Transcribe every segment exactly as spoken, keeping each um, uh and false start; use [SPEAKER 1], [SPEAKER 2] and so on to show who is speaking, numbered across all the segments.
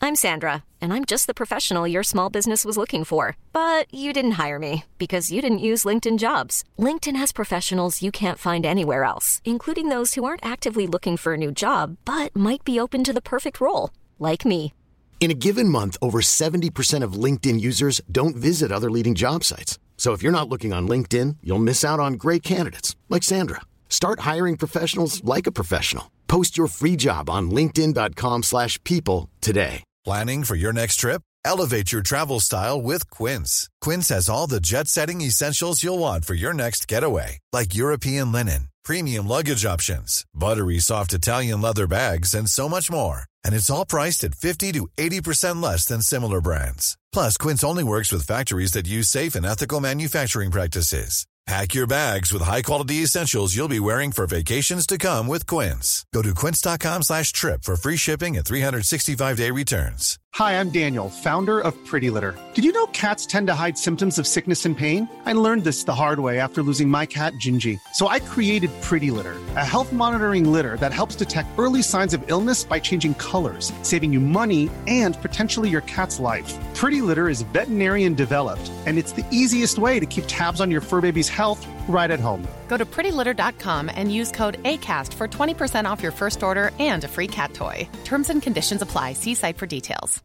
[SPEAKER 1] I'm Sandra, and I'm just the professional your small business was looking for. But you didn't hire me because you didn't use LinkedIn Jobs. LinkedIn has professionals you can't find anywhere else, including those who aren't actively looking for a new job, but might be open to the perfect role, like me.
[SPEAKER 2] In a given month, over seventy percent of LinkedIn users don't visit other leading job sites. So if you're not looking on LinkedIn, you'll miss out on great candidates like Sandra. Start hiring professionals like a professional. Post your free job on linkedin.com slash people today.
[SPEAKER 3] Planning for your next trip? Elevate your travel style with Quince. Quince has all the jet-setting essentials you'll want for your next getaway, like European linen, premium luggage options, buttery soft Italian leather bags, and so much more. And it's all priced at fifty to eighty percent less than similar brands. Plus, Quince only works with factories that use safe and ethical manufacturing practices. Pack your bags with high-quality essentials you'll be wearing for vacations to come with Quince. Go to quince.com slash trip for free shipping and three sixty-five day returns.
[SPEAKER 4] Hi, I'm Daniel, founder of Pretty Litter. Did you know cats tend to hide symptoms of sickness and pain? I learned this the hard way after losing my cat, Gingy. So I created Pretty Litter, a health monitoring litter that helps detect early signs of illness by changing colors, saving you money and potentially your cat's life. Pretty Litter is veterinarian developed, and it's the easiest way to keep tabs on your fur baby's health right at home.
[SPEAKER 5] Go to pretty litter dot com and use code ACAST for twenty percent off your first order and a free cat toy. Terms and conditions apply. See site for details.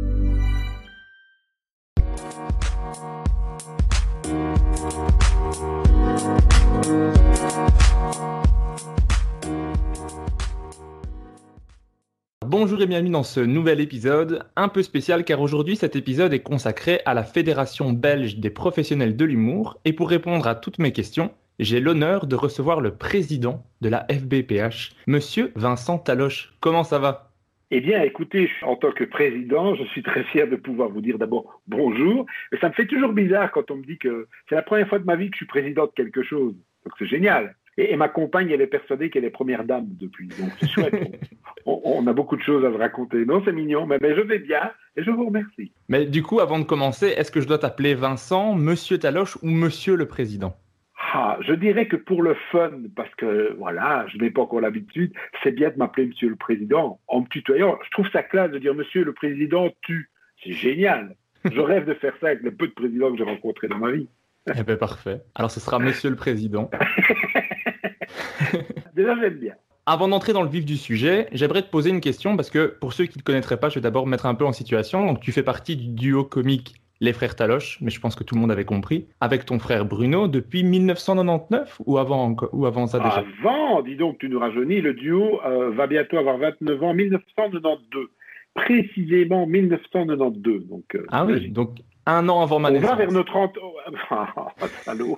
[SPEAKER 6] Bonjour et bienvenue dans ce nouvel épisode, un peu spécial car aujourd'hui cet épisode est consacré à la Fédération belge des professionnels de l'humour et pour répondre à toutes mes questions, j'ai l'honneur de recevoir le président de la F B P H, Monsieur Vincent Taloche. Comment ça va ?
[SPEAKER 7] Eh bien, écoutez, en tant que président, je suis très fier de pouvoir vous dire d'abord bonjour. Mais ça me fait toujours bizarre quand on me dit que c'est la première fois de ma vie que je suis président de quelque chose. Donc c'est génial. Et, et ma compagne, elle est persuadée qu'elle est première dame depuis. Donc c'est chouette. on, on a beaucoup de choses à se raconter. Non, c'est mignon. Mais, mais je vais bien et je vous remercie.
[SPEAKER 6] Mais du coup, avant de commencer, est-ce que je dois t'appeler Vincent, Monsieur Taloche ou Monsieur le Président ?
[SPEAKER 7] Ah, je dirais que pour le fun, parce que voilà, je n'ai pas encore l'habitude, c'est bien de m'appeler Monsieur le Président en me tutoyant. Je trouve ça classe de dire Monsieur le Président, tu. C'est génial. Je rêve de faire ça avec les peu de présidents que j'ai rencontrés dans ma vie.
[SPEAKER 6] Eh bien, parfait. Alors, ce sera Monsieur le Président.
[SPEAKER 7] Déjà, j'aime bien.
[SPEAKER 6] Avant d'entrer dans le vif du sujet, j'aimerais te poser une question parce que pour ceux qui ne te connaîtraient pas, je vais d'abord me mettre un peu en situation. Donc, tu fais partie du duo comique Les Frères Taloche, mais je pense que tout le monde avait compris, avec ton frère Bruno depuis dix-neuf cent quatre-vingt-dix-neuf ou avant, ou avant ça déjà ?
[SPEAKER 7] Avant, dis donc, tu nous rajeunis, le duo euh, va bientôt avoir vingt-neuf ans, dix-neuf cent quatre-vingt-douze. Précisément dix-neuf cent quatre-vingt-douze. Donc, euh,
[SPEAKER 6] ah oui, donc un an avant ma
[SPEAKER 7] on
[SPEAKER 6] naissance.
[SPEAKER 7] On va vers nos trente ans. Oh, salaud.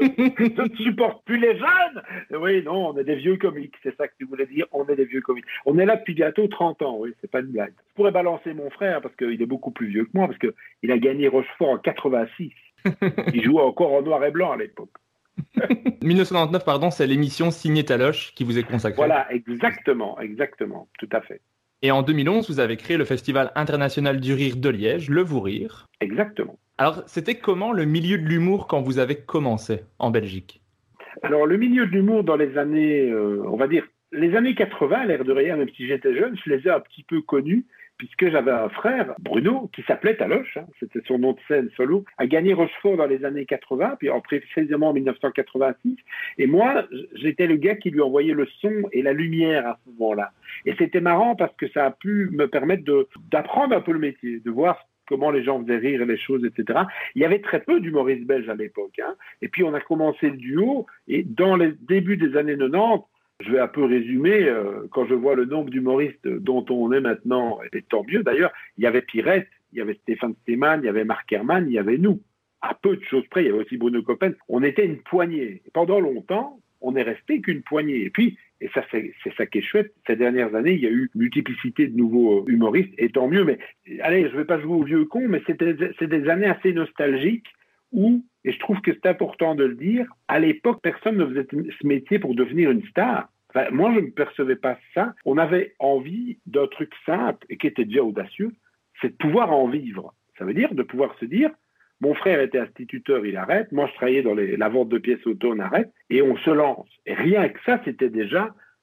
[SPEAKER 7] Je ne supporte plus les jeunes. Oui, non, on est des vieux comiques, c'est ça que tu voulais dire, on est des vieux comiques. On est là depuis bientôt trente ans, oui, c'est pas une blague. Je pourrais balancer mon frère, parce qu'il est beaucoup plus vieux que moi, parce qu'il a gagné Rochefort en quatre-vingt-six. Il jouait encore en noir et blanc à l'époque.
[SPEAKER 6] dix-neuf cent quatre-vingt-dix-neuf, pardon, c'est l'émission Signée Taloche qui vous est consacrée.
[SPEAKER 7] Voilà, exactement, exactement, tout à fait.
[SPEAKER 6] Et en deux mille onze, vous avez créé le Festival international du rire de Liège, le Vous Rire.
[SPEAKER 7] Exactement.
[SPEAKER 6] Alors, c'était comment le milieu de l'humour quand vous avez commencé en Belgique ?
[SPEAKER 7] Alors, le milieu de l'humour dans les années, euh, on va dire, les années quatre-vingts, l'air de rien, même si j'étais jeune, je les ai un petit peu connus, puisque j'avais un frère, Bruno, qui s'appelait Taloche, hein, c'était son nom de scène solo, a gagné Rochefort dans les années quatre-vingts, puis en précisément en dix-neuf cent quatre-vingt-six. Et moi, j'étais le gars qui lui envoyait le son et la lumière à ce moment-là. Et c'était marrant parce que ça a pu me permettre de, d'apprendre un peu le métier, de voir comment les gens faisaient rire les choses, et cetera. Il y avait très peu d'humoristes belges à l'époque. Hein. Et puis, on a commencé le duo, et dans les débuts des années quatre-vingt-dix, je vais un peu résumer, euh, quand je vois le nombre d'humoristes dont on est maintenant, et tant mieux d'ailleurs, il y avait Pirette, il y avait Stéphane Stéman, il y avait Marc Herman, il y avait nous. À peu de choses près, il y avait aussi Bruno Coppen. On était une poignée. Et pendant longtemps, on n'est resté qu'une poignée. Et puis, et ça c'est, c'est ça qui est chouette, ces dernières années, il y a eu une multiplicité de nouveaux humoristes, et tant mieux. Mais allez, je ne vais pas jouer au vieux con, mais c'était, c'est des années assez nostalgiques où, et je trouve que c'est important de le dire, à l'époque, personne ne faisait ce métier pour devenir une star. Enfin, moi, je ne percevais pas ça. On avait envie d'un truc simple et qui était déjà audacieux, c'est de pouvoir en vivre. Ça veut dire de pouvoir se dire, mon frère était instituteur, il arrête, moi je travaillais dans les, la vente de pièces auto, on arrête, et on se lance. Et rien que ça, c'était déjà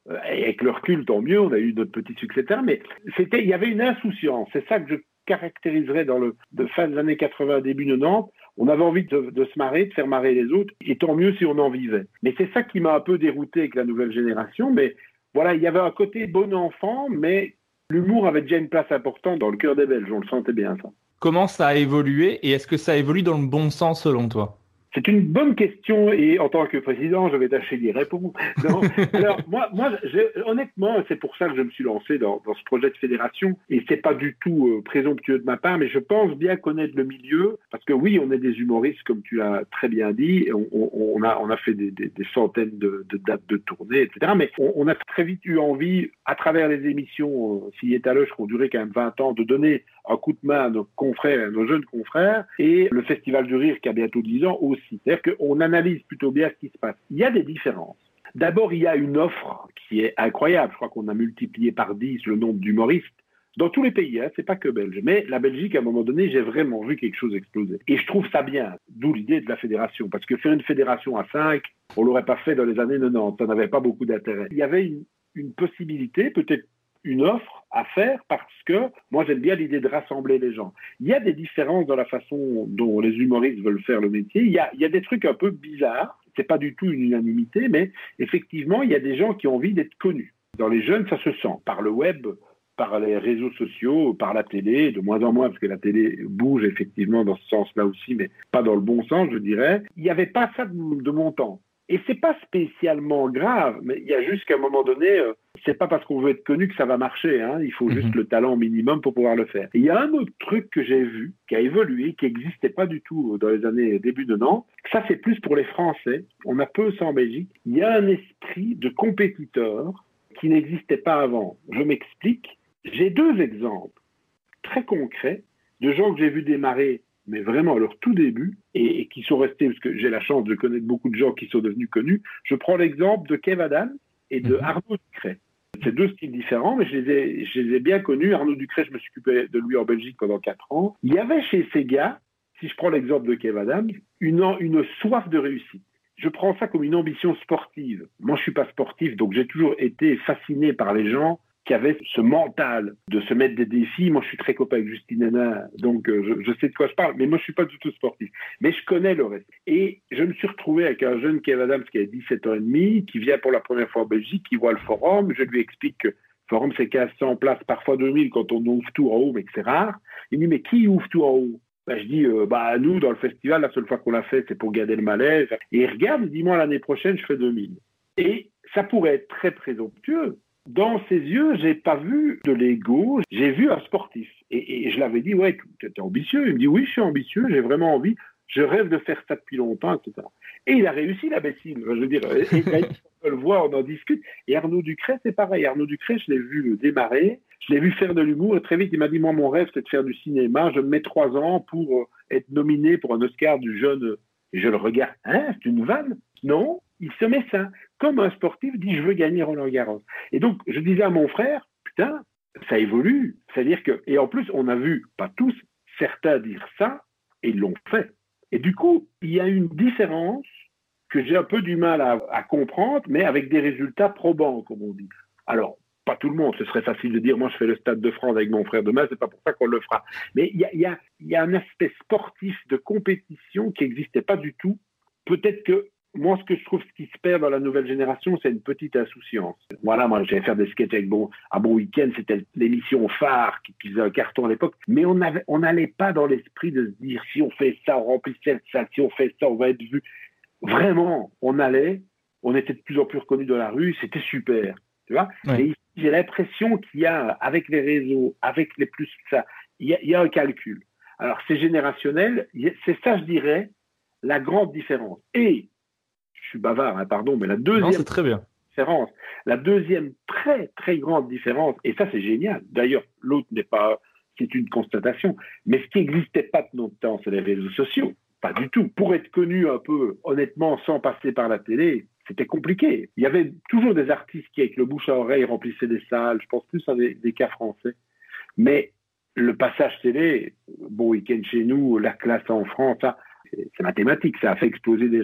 [SPEAKER 7] Et avec le recul, tant mieux, on a eu notre petit succès, mais c'était, il y avait une insouciance. C'est ça que je caractériserais dans le de fin des années quatre-vingts, début quatre-vingt-dix. On avait envie de, de se marrer, de faire marrer les autres, et tant mieux si on en vivait. Mais c'est ça qui m'a un peu dérouté avec la nouvelle génération. Mais voilà, il y avait un côté bon enfant, mais l'humour avait déjà une place importante dans le cœur des Belges. On le sentait bien, ça.
[SPEAKER 6] Comment ça a évolué et est-ce que ça évolue dans le bon sens selon toi ?
[SPEAKER 7] C'est une bonne question et en tant que président, je vais tâcher d'y répondre. Non. Alors, moi, moi j'ai, honnêtement, c'est pour ça que je me suis lancé dans, dans ce projet de fédération et c'est pas du tout euh, présomptueux de ma part, mais je pense bien connaître le milieu parce que oui, on est des humoristes, comme tu l'as très bien dit, on, on, on, a, on a fait des, des, des centaines de, de dates de tournée, et cetera. Mais on, on a très vite eu envie, à travers les émissions, euh, s'il est à l'heure, qui ont duré quand même vingt ans, de donner un coup de main à nos confrères, à nos jeunes confrères, et le Festival du Rire qui a bientôt dix ans aussi. C'est-à-dire qu'on analyse plutôt bien ce qui se passe. Il y a des différences. D'abord, il y a une offre qui est incroyable. Je crois qu'on a multiplié par dix le nombre d'humoristes dans tous les pays, hein, c'est pas que belge. Mais la Belgique, à un moment donné, j'ai vraiment vu quelque chose exploser. Et je trouve ça bien, d'où l'idée de la fédération. Parce que faire une fédération à cinq, on l'aurait pas fait dans les années quatre-vingt-dix. Ça n'avait pas beaucoup d'intérêt. Il y avait une, une possibilité, peut-être une offre à faire parce que moi j'aime bien l'idée de rassembler les gens. Il y a des différences dans la façon dont les humoristes veulent faire le métier. Il y a, il y a des trucs un peu bizarres. C'est pas du tout une unanimité, mais effectivement, il y a des gens qui ont envie d'être connus. Dans les jeunes, ça se sent. Par le web, par les réseaux sociaux, par la télé, de moins en moins, parce que la télé bouge effectivement dans ce sens-là aussi, mais pas dans le bon sens, je dirais. Il n'y avait pas ça de, de mon temps. Et c'est pas spécialement grave, mais il y a juste qu'à un moment donné, euh, c'est pas parce qu'on veut être connu que ça va marcher, hein. Il faut juste mmh. le talent minimum pour pouvoir le faire. Et il y a un autre truc que j'ai vu, qui a évolué, qui n'existait pas du tout dans les années début de Nantes. Ça, c'est plus pour les Français. On a peu ça en Belgique. Il y a un esprit de compétiteur qui n'existait pas avant. Je m'explique. J'ai deux exemples très concrets de gens que j'ai vus démarrer mais vraiment à leur tout début, et, et qui sont restés, parce que j'ai la chance de connaître beaucoup de gens qui sont devenus connus. Je prends l'exemple de Kev Adams et de Arnaud Ducret. C'est deux styles différents, mais je les ai, je les ai bien connus. Arnaud Ducret, je me suis occupé de lui en Belgique pendant quatre ans. Il y avait chez ces gars, si je prends l'exemple de Kev Adams, une, une soif de réussite. Je prends ça comme une ambition sportive. Moi, je suis pas sportif, donc j'ai toujours été fasciné par les gens qui avait ce mental de se mettre des défis. Moi, je suis très copain avec Justine Hénin, donc euh, je, je sais de quoi je parle, mais moi, je suis pas du tout sportif. Mais je connais le reste. Et je me suis retrouvé avec un jeune Kev Adams qui a dix-sept ans et demi, qui vient pour la première fois en Belgique, qui voit le forum. Je lui explique que le forum, c'est quinze cents places, parfois deux mille quand on ouvre tout en haut, mais que c'est rare. Il me dit, mais qui ouvre tout en haut? Ben, je dis, euh, bah, nous, dans le festival, la seule fois qu'on l'a fait, c'est pour garder le malaise. Et il regarde, il dit, moi, l'année prochaine, je fais deux mille. Et ça pourrait être très présomptueux. Dans ses yeux, j'ai pas vu de l'ego, j'ai vu un sportif. Et, et je l'avais dit, ouais, tu es ambitieux. Il me dit, oui, je suis ambitieux, j'ai vraiment envie, je rêve de faire ça depuis longtemps, et cetera. Et il a réussi, l'imbécile. Je veux dire, et, et, on le voit, on en discute. Et Arnaud Ducret, c'est pareil. Arnaud Ducret, je l'ai vu démarrer, je l'ai vu faire de l'humour, et très vite, il m'a dit, moi, mon rêve, c'est de faire du cinéma. Je me mets trois ans pour être nominé pour un Oscar du jeune. Et je le regarde. Hein, c'est une vanne? Non, il se met ça. Comme un sportif dit, je veux gagner Roland-Garros. Et donc, je disais à mon frère, putain, ça évolue. C'est-à-dire que, et en plus, on a vu, pas tous, certains dire ça, et ils l'ont fait. Et du coup, il y a une différence que j'ai un peu du mal à, à comprendre, mais avec des résultats probants, comme on dit. Alors, pas tout le monde, ce serait facile de dire, moi je fais le Stade de France avec mon frère demain, c'est pas pour ça qu'on le fera. Mais il y a, y a, y a un aspect sportif de compétition qui n'existait pas du tout. Peut-être que moi, ce que je trouve ce qui se perd dans la nouvelle génération, c'est une petite insouciance. Voilà, moi, j'allais faire des sketchs avec bon, à Bon Week-end, c'était l'émission phare qui, qui faisait un carton à l'époque, mais on avait, on n'allait pas dans l'esprit de se dire, si on fait ça, on remplit cette salle, si on fait ça, on va être vu. Vraiment, on allait, on était de plus en plus reconnus dans la rue, c'était super, tu vois. Ouais. Et ici, j'ai l'impression qu'il y a, avec les réseaux, avec les plus, ça, il y a, il y a un calcul. Alors, c'est générationnel, c'est ça, je dirais, la grande différence. Et, je suis bavard, hein, pardon, mais la deuxième
[SPEAKER 6] non, c'est très bien.
[SPEAKER 7] différence, la deuxième très, très grande différence, et ça, c'est génial. D'ailleurs, l'autre n'est pas, c'est une constatation, mais ce qui n'existait pas de notre temps, c'est les réseaux sociaux. Pas du tout. Pour être connu un peu, honnêtement, sans passer par la télé, c'était compliqué. Il y avait toujours des artistes qui, avec le bouche à oreille, remplissaient des salles. Je pense plus à des, des cas français. Mais le passage télé, Bon Week-end chez nous, la classe en France, ça, c'est mathématique, ça a fait exploser des gens.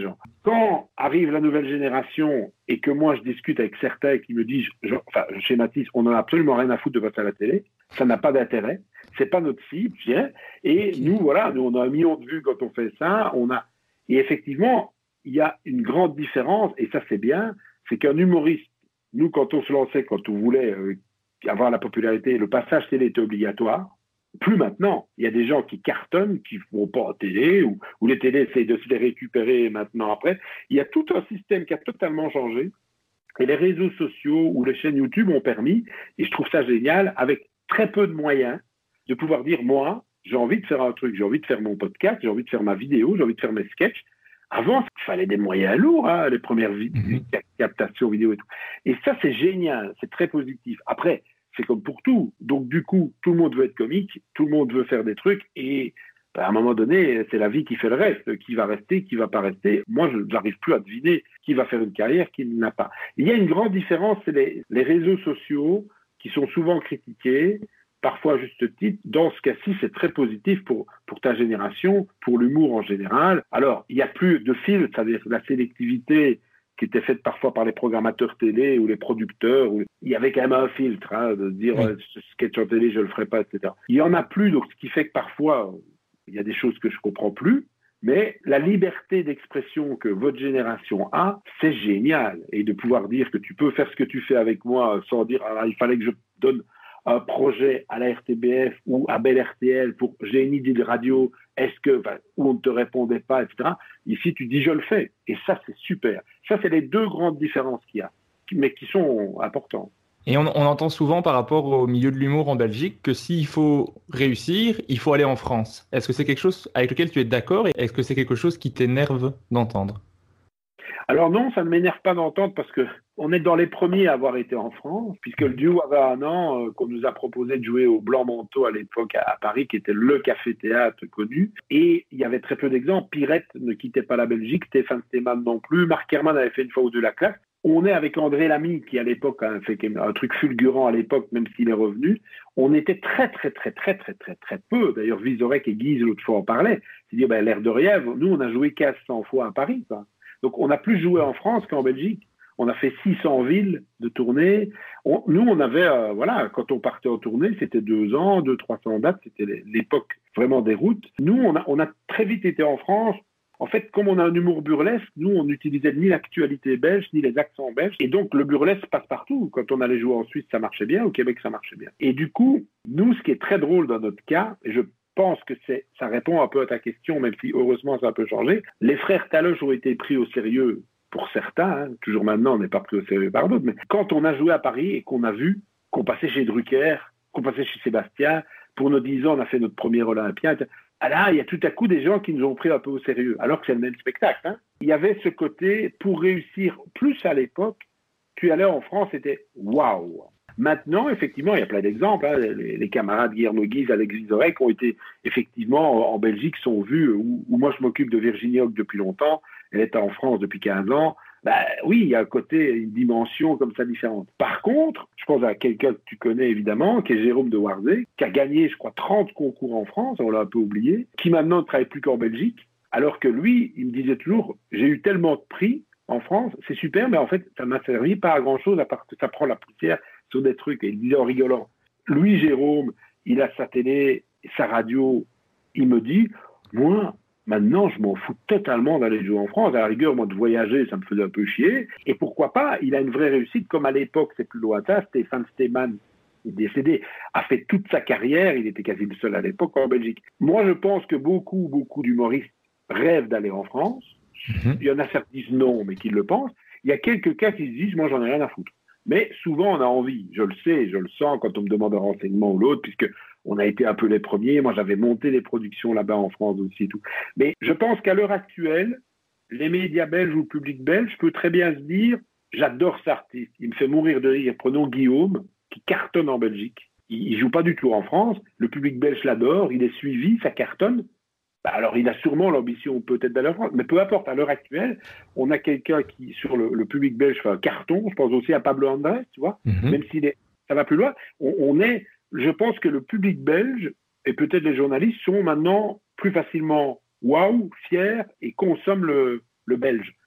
[SPEAKER 7] quand arrive la nouvelle génération et que moi je discute avec certains qui me disent, je, enfin je schématise, on n'en a absolument rien à foutre de passer à la télé, ça n'a pas d'intérêt, c'est pas notre cible, je dirais. Et okay. nous, voilà, nous on a un million de vues quand on fait ça, on a... Et effectivement, il y a une grande différence, et ça c'est bien, c'est qu'un humoriste, nous quand on se lançait, quand on voulait euh, avoir la popularité, le passage télé était obligatoire. Plus maintenant. Il y a des gens qui cartonnent, qui ne vont pas en télé, ou, ou les télés essayent de se les récupérer maintenant après. Il y a tout un système qui a totalement changé. Et les réseaux sociaux ou les chaînes YouTube ont permis, et je trouve ça génial, avec très peu de moyens, de pouvoir dire, moi, j'ai envie de faire un truc, j'ai envie de faire mon podcast, j'ai envie de faire ma vidéo, j'ai envie de faire mes sketchs. Avant, il fallait des moyens lourds, hein, les premières vid- mm-hmm. captations vidéo et tout. Et ça, c'est génial, c'est très positif. Après, c'est comme pour tout. Donc, du coup, tout le monde veut être comique, tout le monde veut faire des trucs, et ben, à un moment donné, c'est la vie qui fait le reste. Qui va rester, qui va pas rester. Moi, je n'arrive plus à deviner qui va faire une carrière, qui ne l'a pas. Il y a une grande différence, c'est les, les réseaux sociaux qui sont souvent critiqués, parfois à juste titre. Dans ce cas-ci, c'est très positif pour, pour ta génération, pour l'humour en général. Alors, il n'y a plus de filtre, c'est-à-dire la sélectivité qui était faite parfois par les programmateurs télé ou les producteurs. Où il y avait quand même un filtre, hein, de dire oui. euh, ce sketch en télé, je ne le ferai pas, et cetera. Il n'y en a plus, donc ce qui fait que parfois, il y a des choses que je ne comprends plus, mais la liberté d'expression que votre génération a, c'est génial. Et de pouvoir dire que tu peux faire ce que tu fais avec moi sans dire ah, il fallait que je donne un projet à la R T B F ou à Bel R T L pour j'ai une idée de radio, est-ce que, enfin, où on ne te répondait pas, et cetera. Ici, tu dis je le fais. Et ça, c'est super. Ça, c'est les deux grandes différences qu'il y a, mais qui sont importantes.
[SPEAKER 6] Et on, on entend souvent par rapport au milieu de l'humour en Belgique que s'il faut réussir, il faut aller en France. Est-ce que c'est quelque chose avec lequel tu es d'accord et est-ce que c'est quelque chose qui t'énerve d'entendre ?
[SPEAKER 7] Alors non, ça ne m'énerve pas d'entendre parce qu'on est dans les premiers à avoir été en France, puisque le duo avait un an euh, qu'on nous a proposé de jouer au Blanc Manteau à l'époque à, à Paris, qui était le café-théâtre connu. Et il y avait très peu d'exemples. Pirette ne quittait pas la Belgique, Stéphane Stéman non plus, Marc Herman avait fait une fois ou deux la classe. On est avec André Lamy, qui à l'époque a fait un truc fulgurant à l'époque, même s'il est revenu. On était très, très, très, très, très, très, très peu. D'ailleurs, Vizorek et Guise, l'autre fois, en parlaient. C'est-à-dire, ben, l'air de rien, nous, on a joué quinze cents fois à Paris, quoi. Donc, on a plus joué en France qu'en Belgique. On a fait six cents villes de tournée. On, nous, on avait, euh, voilà, quand on partait en tournée, c'était deux ans, deux, trois cents dates. C'était l'époque vraiment des routes. Nous, on a, on a très vite été en France. En fait, comme on a un humour burlesque, nous, on n'utilisait ni l'actualité belge, ni les accents belges. Et donc, le burlesque passe partout. Quand on allait jouer en Suisse, ça marchait bien. Au Québec, ça marchait bien. Et du coup, nous, ce qui est très drôle dans notre cas, et je pense que c'est, ça répond un peu à ta question, même si heureusement ça a un peu changé. Les frères Taloche ont été pris au sérieux pour certains, hein. Toujours maintenant on n'est pas pris au sérieux par d'autres, mais quand on a joué à Paris et qu'on a vu qu'on passait chez Drucker, qu'on passait chez Sébastien, pour nos dix ans on a fait notre premier Olympien, ah là il y a tout à coup des gens qui nous ont pris un peu au sérieux, alors que c'est le même spectacle, hein. Il y avait ce côté, pour réussir plus à l'époque, tu allais en France, c'était waouh. Maintenant, effectivement, il y a plein d'exemples. Hein. Les, les camarades Guillermo Guise, Alex Vizorek ont été, effectivement, en Belgique, sont vus, où, où moi je m'occupe de Virginie Hoc depuis longtemps, elle est en France depuis quinze ans. Ben, oui, il y a un côté, une dimension comme ça différente. Par contre, je pense à quelqu'un que tu connais évidemment, qui est Jérôme de Warzé, qui a gagné, je crois, trente concours en France, on l'a un peu oublié, qui maintenant ne travaille plus qu'en Belgique, alors que lui, il me disait toujours, j'ai eu tellement de prix en France, c'est super, mais en fait, ça m'a servi pas à grand-chose, à part que ça prend la poussière sur des trucs. Et il disait en rigolant, lui, Jérôme, il a sa télé, sa radio, il me dit, moi, maintenant, je m'en fous totalement d'aller jouer en France. À la rigueur, moi, de voyager, ça me faisait un peu chier. Et pourquoi pas, il a une vraie réussite, comme à l'époque, c'est plus lointain, Stéphane Stéman, il est décédé, a fait toute sa carrière, il était quasi le seul à l'époque en Belgique. Moi, je pense que beaucoup, beaucoup d'humoristes rêvent d'aller en France. Mmh. Il y en a certains qui disent non, mais qui le pensent. Il y a quelques cas qui se disent, moi, j'en ai rien à foutre. Mais souvent, on a envie. Je le sais, je le sens quand on me demande un renseignement ou l'autre, puisque on a été un peu les premiers. Moi, j'avais monté les productions là-bas en France aussi et tout. Mais je pense qu'à l'heure actuelle, les médias belges ou le public belge peut très bien se dire, j'adore cet artiste. Il me fait mourir de rire. Prenons Guillaume, qui cartonne en Belgique. Il ne joue pas du tout en France. Le public belge l'adore. Il est suivi, ça cartonne. Bah alors, il a sûrement l'ambition peut-être d'aller en France, mais peu importe, à l'heure actuelle, on a quelqu'un qui, sur le, le public belge, fait un carton. Je pense aussi à Pablo Andrés, tu vois, mm-hmm. Même si ça va plus loin. On, on est, je pense que le public belge, et peut-être les journalistes, sont maintenant plus facilement waouh, fiers, et consomment le, le belge.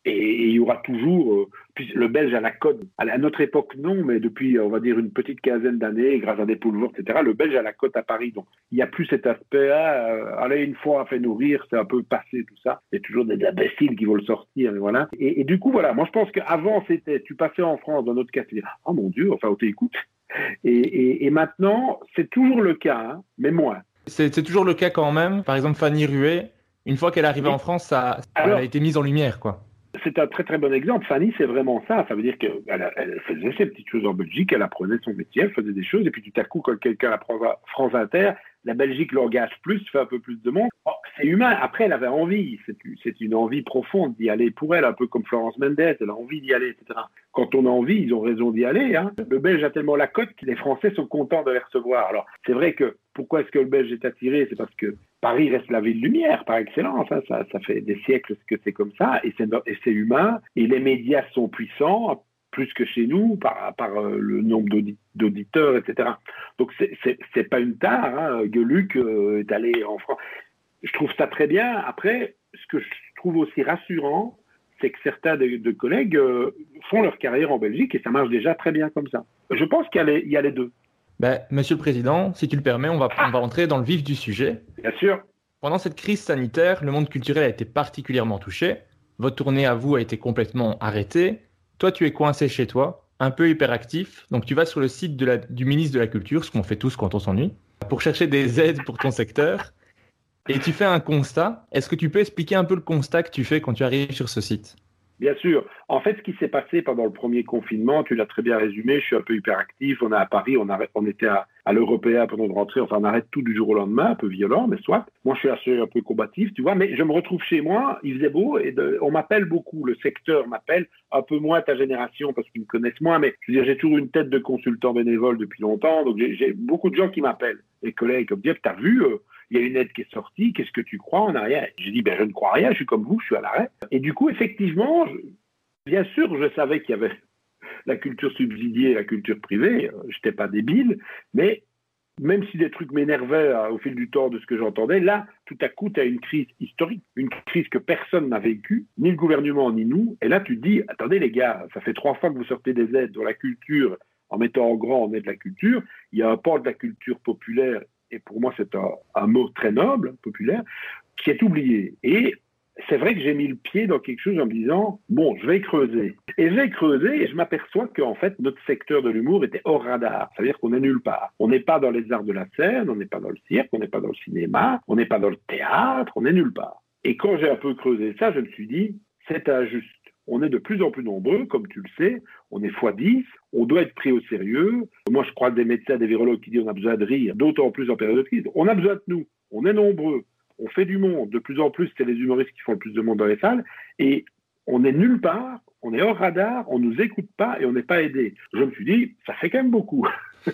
[SPEAKER 7] Et il y aura toujours, euh, puis le Belge à la cote, à notre époque non, mais depuis, on va dire, une petite quinzaine d'années, grâce à des poules et cetera, le Belge à la cote à Paris. Donc, il n'y a plus cet aspect-là, euh, aller une fois à fait nourrir, c'est un peu passé tout ça. Il y a toujours des imbéciles qui vont le sortir, et voilà. Et, et du coup, voilà, moi je pense qu'avant, c'était, tu passais en France, dans notre cas, tu dis, oh mon Dieu, enfin, on t'écoute. Et, et, et maintenant, c'est toujours le cas, hein, mais moins.
[SPEAKER 6] C'est, c'est toujours le cas quand même. Par exemple, Fanny Ruet, une fois qu'elle est arrivée oui. en France, ça, ça Alors, elle a été mise en lumière, quoi.
[SPEAKER 7] C'est un très très bon exemple. Fanny, c'est vraiment ça. Ça veut dire qu'elle elle faisait ses petites choses en Belgique, elle apprenait son métier, elle faisait des choses, et puis tout à coup, quand quelqu'un apprend France Inter, la Belgique l'engage plus, fait un peu plus de monde. Oh, c'est humain. Après, elle avait envie. C'est, c'est une envie profonde d'y aller pour elle, un peu comme Florence Mendes. Elle a envie d'y aller, et cetera. Quand on a envie, ils ont raison d'y aller. Hein. Le Belge a tellement la cote que les Français sont contents de les recevoir. Alors, c'est vrai que pourquoi est-ce que le Belge est attiré ? C'est parce que Paris reste la ville lumière par excellence. Hein. Ça, ça fait des siècles que c'est comme ça, et c'est, et c'est humain. Et les médias sont puissants, plus que chez nous, par, par euh, le nombre d'audit, d'auditeurs, et cetera. Donc, c'est, c'est, c'est pas une tare. Hein. Gueuluc euh, est allé en France. Je trouve ça très bien. Après, ce que je trouve aussi rassurant, c'est que certains de, de collègues euh, font leur carrière en Belgique, et ça marche déjà très bien comme ça. Je pense qu'il y a les, il y a les deux.
[SPEAKER 6] Ben, Monsieur le Président, si tu le permets, on va, on va rentrer dans le vif du sujet.
[SPEAKER 7] Bien sûr.
[SPEAKER 6] Pendant cette crise sanitaire, le monde culturel a été particulièrement touché. Votre tournée à vous a été complètement arrêtée. Toi, tu es coincé chez toi, un peu hyperactif. Donc, tu vas sur le site de la, du ministre de la Culture, ce qu'on fait tous quand on s'ennuie, pour chercher des aides pour ton secteur. Et tu fais un constat. Est-ce que tu peux expliquer un peu le constat que tu fais quand tu arrives sur ce site ?
[SPEAKER 7] Bien sûr. En fait, ce qui s'est passé pendant le premier confinement, tu l'as très bien résumé, je suis un peu hyperactif, on est à Paris, on, arrête, on était à, à l'Européen pendant de rentrer, enfin on arrête tout du jour au lendemain, un peu violent, mais soit. Moi, je suis assez un peu combatif, tu vois, mais je me retrouve chez moi, il faisait beau, et de, on m'appelle beaucoup, le secteur m'appelle, un peu moins ta génération, parce qu'ils me connaissent moins, mais je veux dire, j'ai toujours une tête de consultant bénévole depuis longtemps, donc j'ai, j'ai beaucoup de gens qui m'appellent, des collègues, comme dire, t'as vu euh, il y a une aide qui est sortie, qu'est-ce que tu crois en arrière ? J'ai dit, ben je ne crois rien, je suis comme vous, je suis à l'arrêt. Et du coup, effectivement, je, bien sûr, je savais qu'il y avait la culture subsidiée et la culture privée, je n'étais pas débile, mais même si des trucs m'énervaient euh, au fil du temps de ce que j'entendais, là, tout à coup, tu as une crise historique, une crise que personne n'a vécue, ni le gouvernement, ni nous, et là, tu te dis, attendez les gars, ça fait trois fois que vous sortez des aides dans la culture, en mettant en grand, on est de la culture, il y a un pan de la culture populaire, et pour moi c'est un, un mot très noble, populaire, qui est oublié. Et c'est vrai que j'ai mis le pied dans quelque chose en me disant, bon, je vais creuser. Et je vais creuser et je m'aperçois qu'en fait, notre secteur de l'humour était hors radar. Ça veut dire qu'on est nulle part. On n'est pas dans les arts de la scène, on n'est pas dans le cirque, on n'est pas dans le cinéma, on n'est pas dans le théâtre, on est nulle part. Et quand j'ai un peu creusé ça, je me suis dit, c'est injuste. On est de plus en plus nombreux, comme tu le sais, on est fois dix, on doit être pris au sérieux. Moi, je crois que des médecins, des virologues qui disent on a besoin de rire, d'autant plus en période de crise. On a besoin de nous, on est nombreux, on fait du monde. De plus en plus, c'est les humoristes qui font le plus de monde dans les salles. Et on est nulle part, on est hors radar, on ne nous écoute pas et on n'est pas aidé. Je me suis dit, ça fait quand même beaucoup.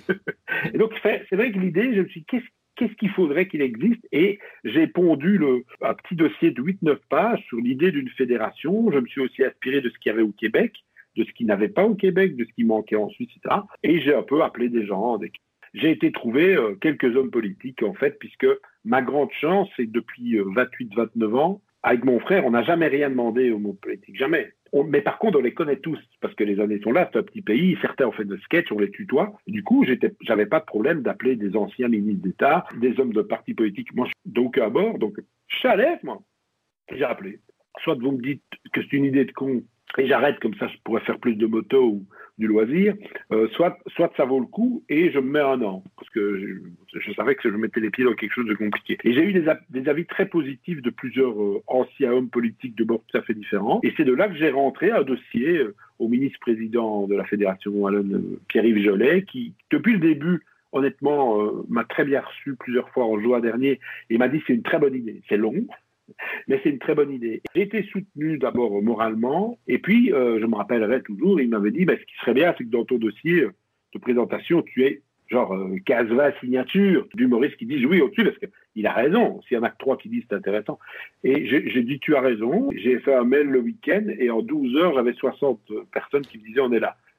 [SPEAKER 7] Et donc, c'est vrai que l'idée, je me suis dit, qu'est-ce Qu'est-ce qu'il faudrait qu'il existe ? Et j'ai pondu le, un petit dossier de huit neuf pages sur l'idée d'une fédération. Je me suis aussi inspiré de ce qu'il y avait au Québec, de ce qu'il n'y avait pas au Québec, de ce qui manquait en Suisse, et cetera. Et j'ai un peu appelé des gens. Des... J'ai été trouver euh, quelques hommes politiques, en fait, puisque ma grande chance, c'est que depuis euh, vingt-huit vingt-neuf ans, avec mon frère, on n'a jamais rien demandé au monde politique, jamais. On, mais par contre, on les connaît tous, parce que les années sont là, c'est un petit pays, certains ont fait de sketch, on les tutoie. Du coup, j'étais, j'avais pas de problème d'appeler des anciens ministres d'État, des hommes de partis politiques, moi, donc à bord, donc je suis à l'aise, moi. J'ai appelé. Soit vous me dites que c'est une idée de con, et j'arrête, comme ça je pourrais faire plus de moto ou du loisir, euh, soit, soit ça vaut le coup, et je me mets un an, parce que je, je savais que je mettais les pieds dans quelque chose de compliqué. Et j'ai eu des, des avis très positifs de plusieurs euh, anciens hommes politiques de bords tout à fait différents, et c'est de là que j'ai rentré un dossier euh, au ministre-président de la Fédération wallonne, euh, Pierre-Yves Jolet, qui, depuis le début, honnêtement, euh, m'a très bien reçu plusieurs fois en juin dernier, et m'a dit c'est une très bonne idée, c'est long, mais c'est une très bonne idée. J'ai été soutenu d'abord moralement, et puis euh, je me rappellerai toujours, il m'avait dit, bah, ce qui serait bien, c'est que dans ton dossier de présentation, tu aies genre euh, quinze vingt signatures d'humoristes qui disent oui au-dessus, parce qu'il a raison, s'il y en a que trois qui disent c'est intéressant. Et j'ai, j'ai dit tu as raison, j'ai fait un mail le week-end, et en douze heures, j'avais soixante personnes qui me disaient on est là.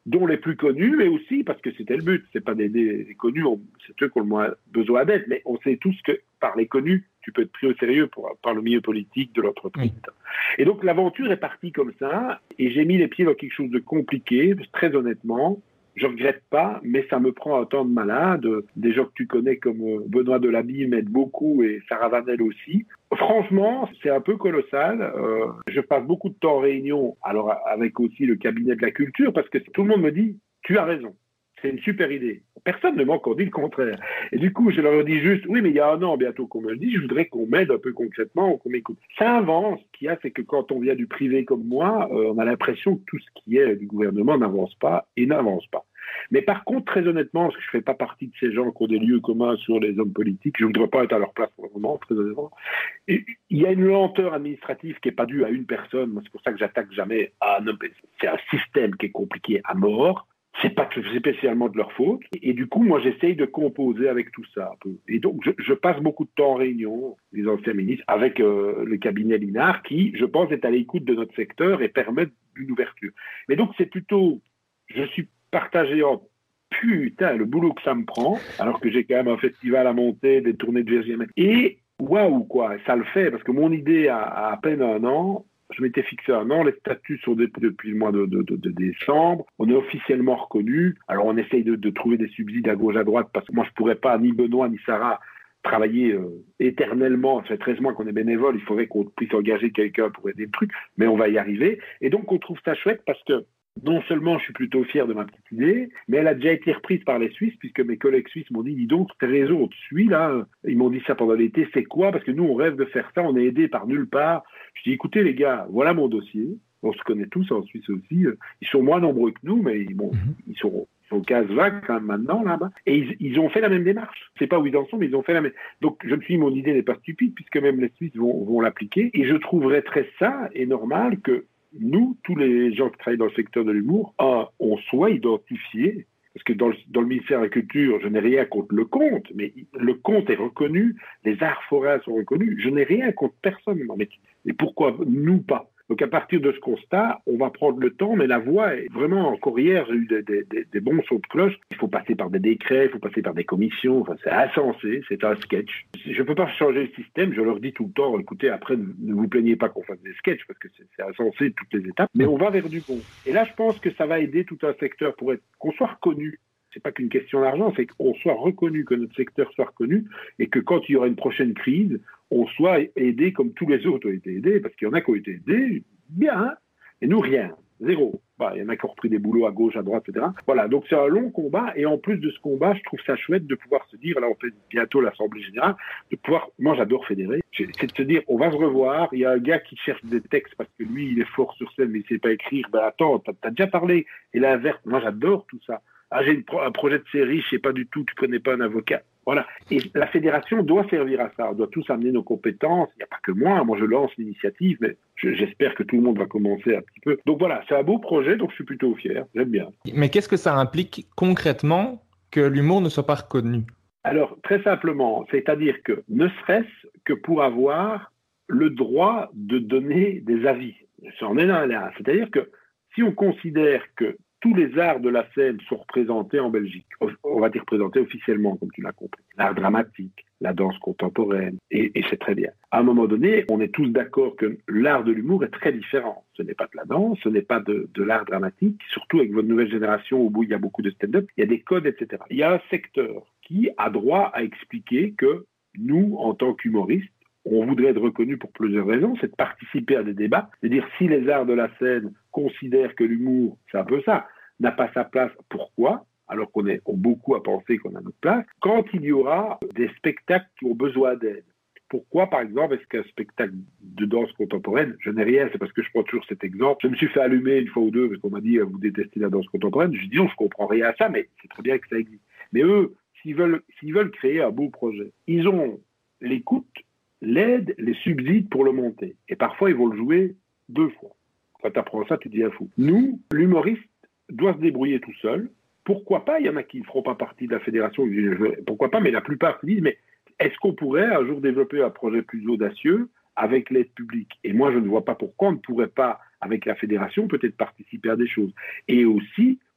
[SPEAKER 7] dont les plus connus, mais aussi, parce que c'était le but, c'est pas des, des, des connus, on, c'est ceux qui ont le moins besoin d'aide, mais on sait tous que par les connus, tu peux être pris au sérieux pour, par le milieu politique de l'entreprise. Mmh. Et donc l'aventure est partie comme ça, et j'ai mis les pieds dans quelque chose de compliqué, très honnêtement. Je regrette pas, mais ça me prend un temps de malade. Des gens que tu connais comme Benoît Delabille m'aident beaucoup et Sarah Vanel aussi. Franchement, c'est un peu colossal. Euh, je passe beaucoup de temps en réunion, alors avec aussi le cabinet de la culture, parce que tout le monde me dit « tu as raison, c'est une super idée ». Personne ne m'a encore dit le contraire. Et du coup, je leur dis juste « oui, mais il y a un an bientôt qu'on me le dit, je voudrais qu'on m'aide un peu concrètement, qu'on m'écoute ». Ça avance. Ce qu'il y a, c'est que quand on vient du privé comme moi, euh, on a l'impression que tout ce qui est du gouvernement n'avance pas et n'avance pas. Mais par contre, très honnêtement, parce que je ne fais pas partie de ces gens qui ont des lieux communs sur les hommes politiques, je ne voudrais pas être à leur place pour le moment, très honnêtement. Et il y a une lenteur administrative qui n'est pas due à une personne. C'est pour ça que j'attaque jamais à un homme. C'est un système qui est compliqué à mort. C'est pas spécialement de leur faute. Et, et du coup, moi, j'essaye de composer avec tout ça un peu. Et donc, je, je passe beaucoup de temps en réunion, les anciens ministres, avec euh, le cabinet Linard, qui, je pense, est à l'écoute de notre secteur et permet une ouverture. Mais donc, c'est plutôt... Je suis partagé en putain le boulot que ça me prend, alors que j'ai quand même un festival à monter, des tournées de Virginie. Et waouh, quoi, ça le fait, parce que mon idée a, a à peine un an. Je m'étais fixé un an, les statuts sont depuis, depuis le mois de, de, de, de décembre, on est officiellement reconnu. Alors on essaye de, de trouver des subsides à gauche, à droite, parce que moi je ne pourrais pas, ni Benoît, ni Sarah, travailler euh, éternellement. Ça fait treize mois qu'on est bénévole, il faudrait qu'on puisse engager quelqu'un pour aider le truc, mais on va y arriver. Et donc on trouve ça chouette parce que non seulement je suis plutôt fier de ma petite idée, mais elle a déjà été reprise par les Suisses, puisque mes collègues suisses m'ont dit « dis donc, tes réseaux, on te suit là ». Ils m'ont dit ça pendant l'été, c'est quoi ? Parce que nous, on rêve de faire ça, on est aidés par nulle part. Je dis « écoutez les gars, voilà mon dossier ». On se connaît tous en Suisse aussi. Ils sont moins nombreux que nous, mais bon, ils sont... Ils sont quinze vingt quand même maintenant là-bas. Et ils, ils ont fait la même démarche. Je ne sais pas où ils en sont, mais ils ont fait la même. Donc je me suis dit, mon idée n'est pas stupide, puisque même les Suisses vont, vont l'appliquer. Et je trouverais très sain et normal que nous, tous les gens qui travaillent dans le secteur de l'humour, un, on soit identifiés. Parce que dans le, dans le ministère de la Culture, je n'ai rien contre le conte, mais le conte est reconnu, les arts forains sont reconnus. Je n'ai rien contre personne. Mais, et pourquoi nous pas ? Donc à partir de ce constat, on va prendre le temps, mais la voie est vraiment, encore hier, j'ai eu des, des, des, des bons sons de cloche. Il faut passer par des décrets, il faut passer par des commissions, enfin, c'est insensé, c'est un sketch. Je ne peux pas changer le système, je leur dis tout le temps, écoutez, après, ne vous plaignez pas qu'on fasse des sketchs, parce que c'est, c'est insensé toutes les étapes, mais on va vers du bon. Et là, je pense que ça va aider tout un secteur pour être, qu'on soit reconnu. C'est pas qu'une question d'argent, c'est qu'on soit reconnu, que notre secteur soit reconnu, et que quand il y aura une prochaine crise, on soit aidé comme tous les autres ont été aidés, parce qu'il y en a qui ont été aidés, bien, hein, et nous, rien, zéro. Bah, il y en a qui ont repris des boulots à gauche, à droite, et cetera. Voilà, donc c'est un long combat, et en plus de ce combat, je trouve ça chouette de pouvoir se dire, là on fait bientôt l'Assemblée Générale, de pouvoir, moi j'adore fédérer, c'est de se dire, on va se revoir, il y a un gars qui cherche des textes parce que lui, il est fort sur scène, mais il ne sait pas écrire, ben attends, t'as, t'as déjà parlé, et l'inverse, moi j'adore tout ça. Ah, j'ai une pro- un projet de série, je sais pas du tout, tu connais pas un avocat. Voilà. Et la fédération doit servir à ça. On doit tous amener nos compétences. Il n'y a pas que moi. Moi, je lance l'initiative, mais je, j'espère que tout le monde va commencer un petit peu. Donc voilà, c'est un beau projet, donc je suis plutôt fier. J'aime bien.
[SPEAKER 6] Mais qu'est-ce que ça implique concrètement que l'humour ne soit pas reconnu ?
[SPEAKER 7] Alors, très simplement, c'est-à-dire que ne serait-ce que pour avoir le droit de donner des avis. C'en est là, là. C'est-à-dire que si on considère que tous les arts de la scène sont représentés en Belgique. On va dire représentés officiellement, comme tu l'as compris. L'art dramatique, la danse contemporaine, et, et c'est très bien. À un moment donné, on est tous d'accord que l'art de l'humour est très différent. Ce n'est pas de la danse, ce n'est pas de, de l'art dramatique, surtout avec votre nouvelle génération où il y a beaucoup de stand-up, il y a des codes, et cetera. Il y a un secteur qui a droit à expliquer que nous, en tant qu'humoristes, on voudrait être reconnu pour plusieurs raisons, c'est de participer à des débats, c'est-à-dire si les arts de la scène considèrent que l'humour, c'est un peu ça, n'a pas sa place, pourquoi ? Alors qu'on est on beaucoup à penser qu'on a notre place, quand il y aura des spectacles qui ont besoin d'aide. Pourquoi, par exemple, est-ce qu'un spectacle de danse contemporaine, je n'ai rien, c'est parce que je prends toujours cet exemple, je me suis fait allumer une fois ou deux parce qu'on m'a dit « vous détestez la danse contemporaine », je dis « non, je comprends rien à ça, mais c'est très bien que ça existe ». Mais eux, s'ils veulent, s'ils veulent créer un beau projet, ils ont l'écoute, l'aide, les subsides pour le monter. Et parfois, ils vont le jouer deux fois. Quand tu apprends ça, tu te dis un fou. Nous, l'humoriste doit se débrouiller tout seul. Pourquoi pas ? Il y en a qui ne feront pas partie de la fédération. Pourquoi pas ? Mais la plupart se disent, mais est-ce qu'on pourrait un jour développer un projet plus audacieux avec l'aide publique ? Et moi, je ne vois pas pourquoi on ne pourrait pas, avec la fédération, peut-être participer à des choses. Et aussi,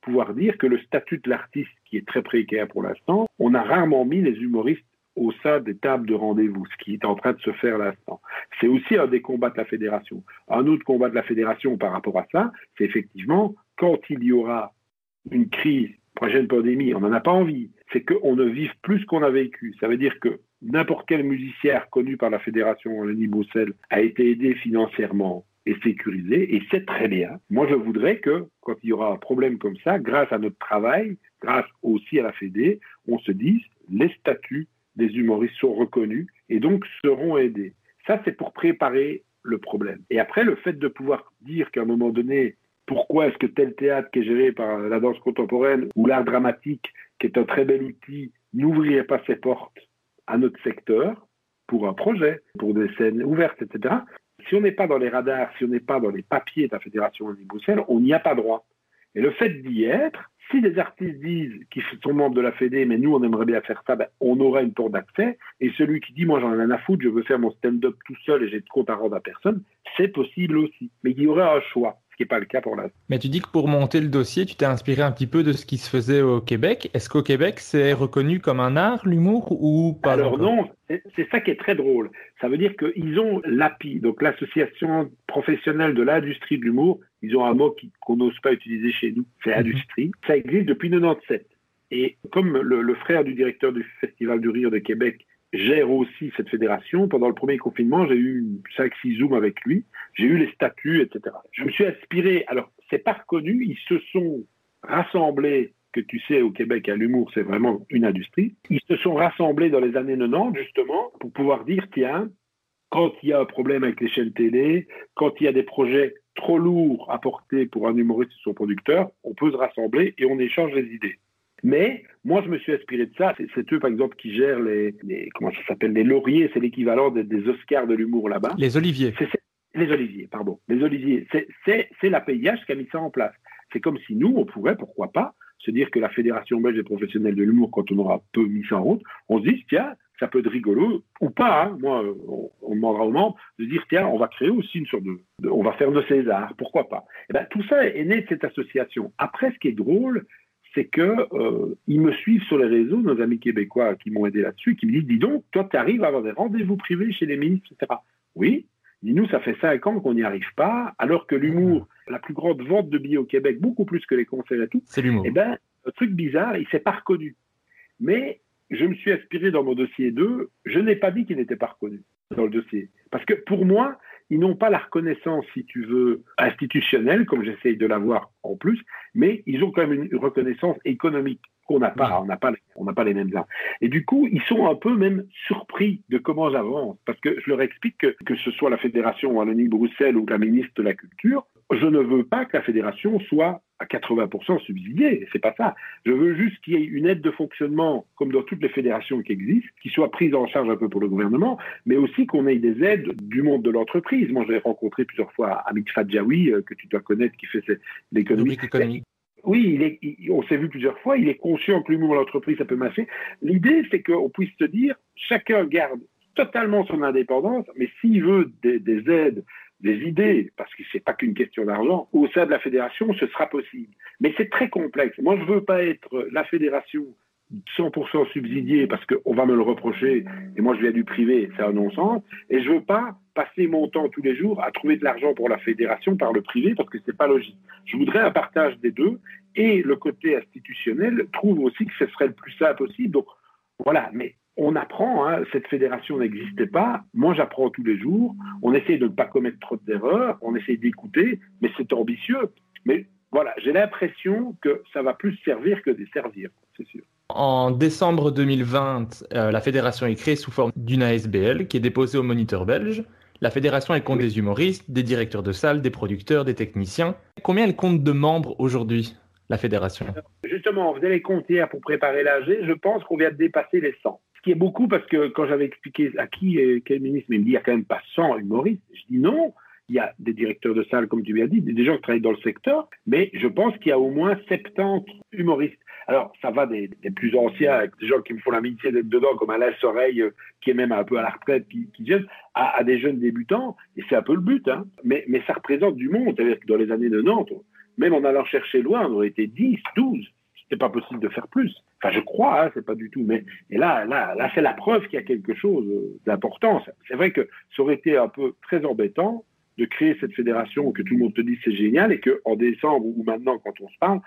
[SPEAKER 7] pouvoir dire que le statut de l'artiste, qui est très précaire pour l'instant, on a rarement mis les humoristes au sein des tables de rendez-vous, ce qui est en train de se faire à l'instant. C'est aussi un des combats de la fédération. Un autre combat de la fédération par rapport à ça, c'est effectivement quand il y aura une crise, prochaine pandémie, on n'en a pas envie, c'est qu'on ne vive plus ce qu'on a vécu. Ça veut dire que n'importe quel musicien reconnu par la fédération Wallonie-Bruxelles a été aidé financièrement et sécurisé, et c'est très bien. Moi, je voudrais que, quand il y aura un problème comme ça, grâce à notre travail, grâce aussi à la Fédé, on se dise les statuts des humoristes sont reconnus et donc seront aidés. Ça, c'est pour préparer le problème. Et après, le fait de pouvoir dire qu'à un moment donné, pourquoi est-ce que tel théâtre qui est géré par la danse contemporaine ou l'art dramatique, qui est un très bel outil, n'ouvrirait pas ses portes à notre secteur pour un projet, pour des scènes ouvertes, et cetera. Si on n'est pas dans les radars, si on n'est pas dans les papiers de la Fédération Wallonie-Bruxelles, on n'y a pas droit. Et le fait d'y être, si les artistes disent qu'ils sont membres de la Fédé, mais nous, on aimerait bien faire ça, ben, on aura une porte d'accès. Et celui qui dit, moi, j'en ai rien à foutre, je veux faire mon stand-up tout seul et j'ai de compte à rendre à personne, c'est possible aussi. Mais il y aurait un choix, ce qui n'est pas le cas pour l'instant.
[SPEAKER 6] Mais tu dis que pour monter le dossier, tu t'es inspiré un petit peu de ce qui se faisait au Québec. Est-ce qu'au Québec, c'est reconnu comme un art, l'humour, ou pas?
[SPEAKER 7] Alors non, c'est, c'est ça qui est très drôle. Ça veut dire qu'ils ont l'A P I, donc l'Association professionnelle de l'industrie de l'humour. Ils ont un mot qui, qu'on n'ose pas utiliser chez nous, c'est industrie. Mm-hmm. Ça existe depuis quatre-vingt-dix-sept. Et comme le, le frère du directeur du Festival du Rire de Québec gère aussi cette fédération, pendant le premier confinement, j'ai eu cinq six zooms avec lui, j'ai eu les statuts, et cetera. Je me suis inspiré, alors c'est pas reconnu, ils se sont rassemblés, que tu sais, au Québec, à l'humour, c'est vraiment une industrie, ils se sont rassemblés dans les années quatre-vingt-dix, justement, pour pouvoir dire, tiens, quand il y a un problème avec les chaînes télé, quand il y a des projets trop lourds à porter pour un humoriste et son producteur, on peut se rassembler et on échange les idées. Mais moi, je me suis inspiré de ça. C'est, c'est eux, par exemple, qui gèrent les, les comment ça s'appelle, les lauriers. C'est l'équivalent des, des Oscars de l'humour là-bas.
[SPEAKER 6] Les oliviers.
[SPEAKER 7] C'est, c'est, les oliviers, pardon. Les oliviers. C'est, c'est, c'est l'A P I H qui a mis ça en place. C'est comme si nous, on pourrait, pourquoi pas, se dire que la Fédération belge des professionnels de l'humour, quand on aura peu mis ça en route, on se dit, tiens, ça peut être rigolo, ou pas, hein. Moi, on, on demandera aux membres de dire, tiens, on va créer aussi une sorte de, de on va faire de César, pourquoi pas. Et ben, tout ça est né de cette association. Après, ce qui est drôle, c'est qu'ils euh, me suivent sur les réseaux, nos amis québécois qui m'ont aidé là-dessus, qui me disent, dis donc, toi, tu arrives à avoir des rendez-vous privés chez les ministres, et cetera. Oui, dis-nous, ça fait cinq ans qu'on n'y arrive pas, alors que l'humour, la plus grande vente de billets au Québec, beaucoup plus que les concerts et tout,
[SPEAKER 6] c'est l'humour.
[SPEAKER 7] Eh bien, un truc bizarre, il ne s'est pas reconnu. Mais je me suis inspiré dans mon dossier d'eux, je n'ai pas dit qu'il n'était pas reconnu dans le dossier. Parce que pour moi, ils n'ont pas la reconnaissance, si tu veux, institutionnelle, comme j'essaye de l'avoir en plus, mais ils ont quand même une reconnaissance économique qu'on n'a pas, on n'a pas, on n'a pas les mêmes arts. Et du coup, ils sont un peu même surpris de comment j'avance, parce que je leur explique que, que ce soit la Fédération Wallonie-Bruxelles ou la ministre de la Culture, je ne veux pas que la Fédération soit à quatre-vingts pour cent subsidiée, c'est pas ça. Je veux juste qu'il y ait une aide de fonctionnement, comme dans toutes les fédérations qui existent, qui soit prise en charge un peu pour le gouvernement, mais aussi qu'on ait des aides du monde de l'entreprise. Moi, je l'ai rencontré plusieurs fois Hamid Fadjaoui, euh, que tu dois connaître, qui fait l'économie.
[SPEAKER 6] économique.
[SPEAKER 7] Oui, il est, il, on s'est vu plusieurs fois, il est conscient que l'humour de l'entreprise, ça peut marcher. L'idée, c'est qu'on puisse se dire, chacun garde totalement son indépendance, mais s'il veut des, des aides, des idées, parce que c'est pas qu'une question d'argent, au sein de la fédération, ce sera possible. Mais c'est très complexe. Moi, je veux pas être la fédération cent pour cent subsidiée, parce qu'on va me le reprocher, et moi je viens du privé, c'est un non-sens, et je veux pas passer mon temps tous les jours à trouver de l'argent pour la fédération par le privé, parce que c'est pas logique. Je voudrais un partage des deux, et le côté institutionnel trouve aussi que ce serait le plus simple possible. Donc voilà, mais on apprend, hein, cette fédération n'existait pas, moi j'apprends tous les jours, on essaie de ne pas commettre trop d'erreurs, on essaie d'écouter, mais c'est ambitieux. Mais voilà, j'ai l'impression que ça va plus servir que desservir, c'est sûr.
[SPEAKER 6] En décembre deux mille vingt, euh, la fédération est créée sous forme d'une A S B L qui est déposée au Moniteur belge. La fédération, elle compte des humoristes, des directeurs de salle, des producteurs, des techniciens. Combien elle compte de membres aujourd'hui, la fédération?
[SPEAKER 7] Justement, on faisait les comptes hier pour préparer l'A G, je pense qu'on vient de dépasser les cent. Ce qui est beaucoup, parce que quand j'avais expliqué à qui, quel ministre, il me dit, il n'y a quand même pas cent humoristes. Je dis non, il y a des directeurs de salle, comme tu l'as dit, des gens qui travaillent dans le secteur, mais je pense qu'il y a au moins soixante-dix humoristes. Alors, ça va des, des plus anciens, avec des gens qui me font l'amitié d'être dedans, comme Alain Soreille, qui est même un peu à la retraite, qui, qui viennent, à, à des jeunes débutants, et c'est un peu le but, hein. Mais, mais ça représente du monde. C'est-à-dire que dans les années quatre-vingt-dix, même en allant chercher loin, on aurait été dix, douze. C'est pas possible de faire plus. Enfin, je crois, hein, c'est pas du tout. Mais et là, là, là, c'est la preuve qu'il y a quelque chose d'important. C'est vrai que ça aurait été un peu très embêtant de créer cette fédération, que tout le monde te dise c'est génial, et qu'en décembre ou maintenant, quand on se parle,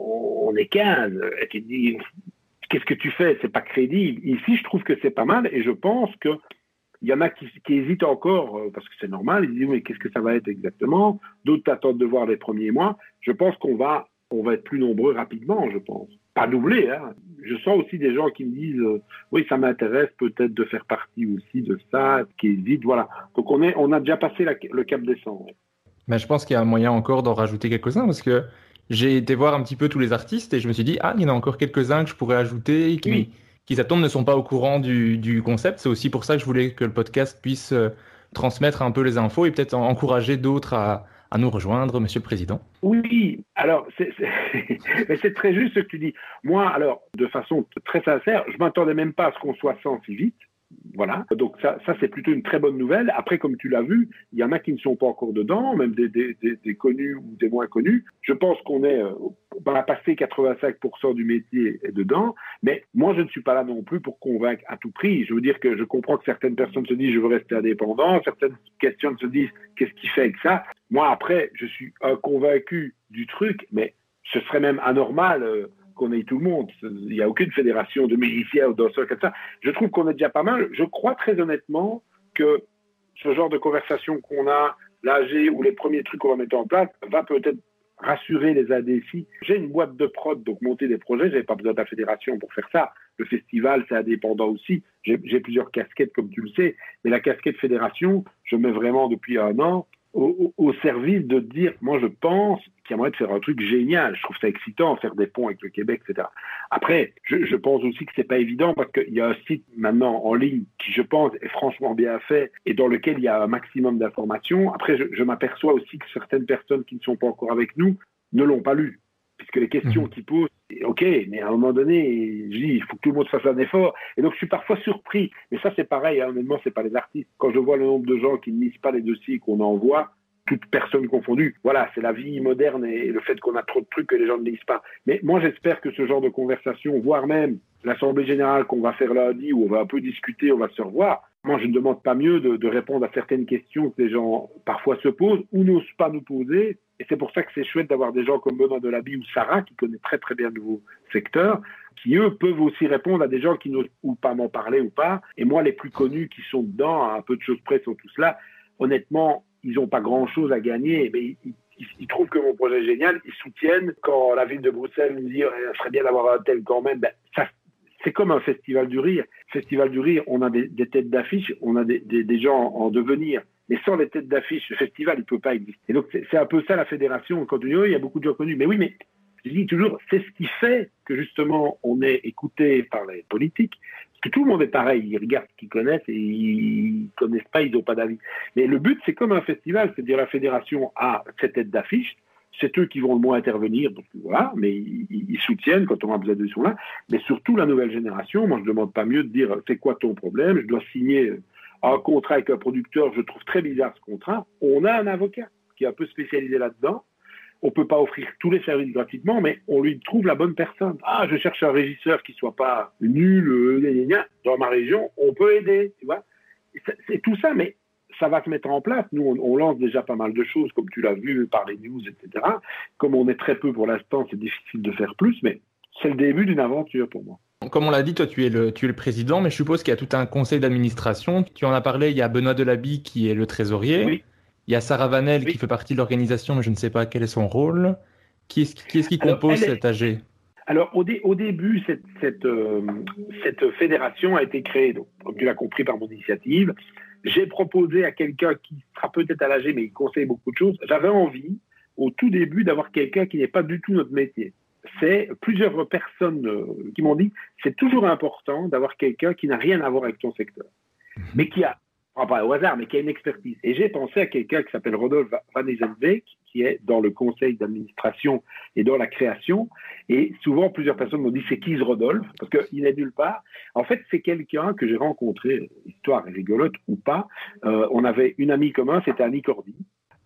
[SPEAKER 7] on est quinze, et tu te dis, qu'est-ce que tu fais? C'est pas crédible. Ici, je trouve que c'est pas mal, et je pense que il y en a qui, qui hésitent encore, parce que c'est normal, ils disent, mais qu'est-ce que ça va être exactement? D'autres attendent de voir les premiers mois. Je pense qu'on va, on va être plus nombreux rapidement, je pense. Pas doubler, hein. Je sens aussi des gens qui me disent, euh, oui, ça m'intéresse peut-être de faire partie aussi de ça, qui hésitent, voilà. Donc on, est, on a déjà passé la, le cap décembre.
[SPEAKER 6] Mais je pense qu'il y a un moyen encore d'en rajouter quelques-uns, parce que j'ai été voir un petit peu tous les artistes et je me suis dit, ah, il y en a encore quelques-uns que je pourrais ajouter, qui, oui. qui ça tombe ne sont pas au courant du, du concept. C'est aussi pour ça que je voulais que le podcast puisse euh, transmettre un peu les infos et peut-être encourager d'autres à, à nous rejoindre, Monsieur le Président.
[SPEAKER 7] Oui, alors c'est, c'est... Mais c'est très juste ce que tu dis. Moi, alors, de façon très sincère, je ne m'attendais même pas à ce qu'on soit cent si vite. Voilà, donc ça, ça c'est plutôt une très bonne nouvelle. Après, comme tu l'as vu, il y en a qui ne sont pas encore dedans, même des, des, des, des connus ou des moins connus. Je pense qu'on est, euh, on va passer quatre-vingt-cinq pour cent du métier est dedans, mais moi je ne suis pas là non plus pour convaincre à tout prix. Je veux dire que je comprends que certaines personnes se disent je veux rester indépendant, certaines questions se disent qu'est-ce qui fait avec ça. Moi après, je suis un convaincu du truc, mais ce serait même anormal euh, qu'on ait tout le monde. Il n'y a aucune fédération de musiciens ou danseurs comme ça. Je trouve qu'on est déjà pas mal. Je crois très honnêtement que ce genre de conversation qu'on a, l'A G ou les premiers trucs qu'on va mettre en place, va peut-être rassurer les A D C. J'ai une boîte de prod, donc monter des projets, je n'avais pas besoin de la fédération pour faire ça. Le festival, c'est indépendant aussi. J'ai, j'ai plusieurs casquettes, comme tu le sais, mais la casquette fédération, je mets vraiment depuis un an Au, au service de dire, moi je pense qu'il y a moyen de faire un truc génial. Je trouve ça excitant, faire des ponts avec le Québec, et cetera. Après, je, je pense aussi que c'est pas évident parce qu'il y a un site maintenant en ligne qui, je pense, est franchement bien fait et dans lequel il y a un maximum d'informations. Après, je, je m'aperçois aussi que certaines personnes qui ne sont pas encore avec nous ne l'ont pas lu. Puisque les questions qu'ils posent, ok, mais à un moment donné, je dis, il faut que tout le monde fasse un effort. Et donc, je suis parfois surpris. Mais ça, c'est pareil, hein, honnêtement, c'est pas les artistes. Quand je vois le nombre de gens qui ne lisent pas les dossiers qu'on envoie, toutes personnes confondues, voilà, c'est la vie moderne et le fait qu'on a trop de trucs que les gens ne lisent pas. Mais moi, j'espère que ce genre de conversation, voire même l'Assemblée générale qu'on va faire lundi, où on va un peu discuter, on va se revoir, moi, je ne demande pas mieux de, de répondre à certaines questions que les gens parfois se posent ou n'osent pas nous poser. Et c'est pour ça que c'est chouette d'avoir des gens comme Benoît Delabie ou Sarah, qui connaissent très très bien le nouveau secteur, qui eux peuvent aussi répondre à des gens qui n'osent ou pas m'en parler ou pas. Et moi, les plus connus qui sont dedans, à un peu de choses près, sont tous là. Honnêtement, ils n'ont pas grand-chose à gagner, mais ils, ils, ils trouvent que mon projet est génial. Ils soutiennent. Quand la ville de Bruxelles me dit « il serait bien d'avoir un tel quand même ben, », ça, c'est comme un festival du rire. Festival du rire, on a des, des têtes d'affiche, on a des, des, des gens en, en devenir. Mais sans les têtes d'affiche, le festival, il ne peut pas exister. Et donc, c'est, c'est un peu ça la fédération. Quand on dit, oh, il y a beaucoup de gens connus. Mais oui, mais je dis toujours, c'est ce qui fait que justement, on est écouté par les politiques. Parce que tout le monde est pareil. Ils regardent ce qu'ils connaissent et ils ne connaissent pas, ils n'ont pas d'avis. Mais le but, c'est comme un festival. C'est-à-dire, la fédération a cette tête d'affiche. C'est eux qui vont le moins intervenir. Donc voilà, mais ils, ils soutiennent quand on a besoin d'eux, ils sont là. Mais surtout, la nouvelle génération, moi, je ne demande pas mieux de dire, c'est quoi ton problème? Je dois signer un contrat avec un producteur, je trouve très bizarre ce contrat. On a un avocat qui est un peu spécialisé là-dedans. On ne peut pas offrir tous les services gratuitement, mais on lui trouve la bonne personne. Ah, je cherche un régisseur qui ne soit pas nul, euh, gna, gna, gna. Dans ma région, on peut aider, tu vois. C'est, c'est tout ça, mais ça va se mettre en place. Nous, on, on lance déjà pas mal de choses, comme tu l'as vu par les news, et cetera. Comme on est très peu pour l'instant, c'est difficile de faire plus, mais c'est le début d'une aventure pour moi.
[SPEAKER 6] Comme on l'a dit, toi, tu es, le, tu es le président, mais je suppose qu'il y a tout un conseil d'administration. Tu en as parlé, il y a Benoît Delabie qui est le trésorier. Oui. Il y a Sarah Vanel oui. qui fait partie de l'organisation, mais je ne sais pas quel est son rôle. Qui est-ce, qui, est-ce qui alors, compose cette A G?
[SPEAKER 7] Alors, au, dé, au début, cette, cette, euh, cette fédération a été créée, donc, comme tu l'as compris, par mon initiative. J'ai proposé à quelqu'un qui sera peut-être à l'A G, mais il conseille beaucoup de choses. J'avais envie, au tout début, d'avoir quelqu'un qui n'est pas du tout notre métier. C'est plusieurs personnes euh, qui m'ont dit c'est toujours important d'avoir quelqu'un qui n'a rien à voir avec ton secteur, mais qui a, enfin, pas au hasard, mais qui a une expertise. Et j'ai pensé à quelqu'un qui s'appelle Rodolphe Van Ezenbeek, qui est dans le conseil d'administration et dans la création. Et souvent, plusieurs personnes m'ont dit c'est qui ce Rodolphe? Parce qu'il n'est nulle part. En fait, c'est quelqu'un que j'ai rencontré, histoire rigolote ou pas. Euh, on avait une amie commune, c'était Annie Cordy.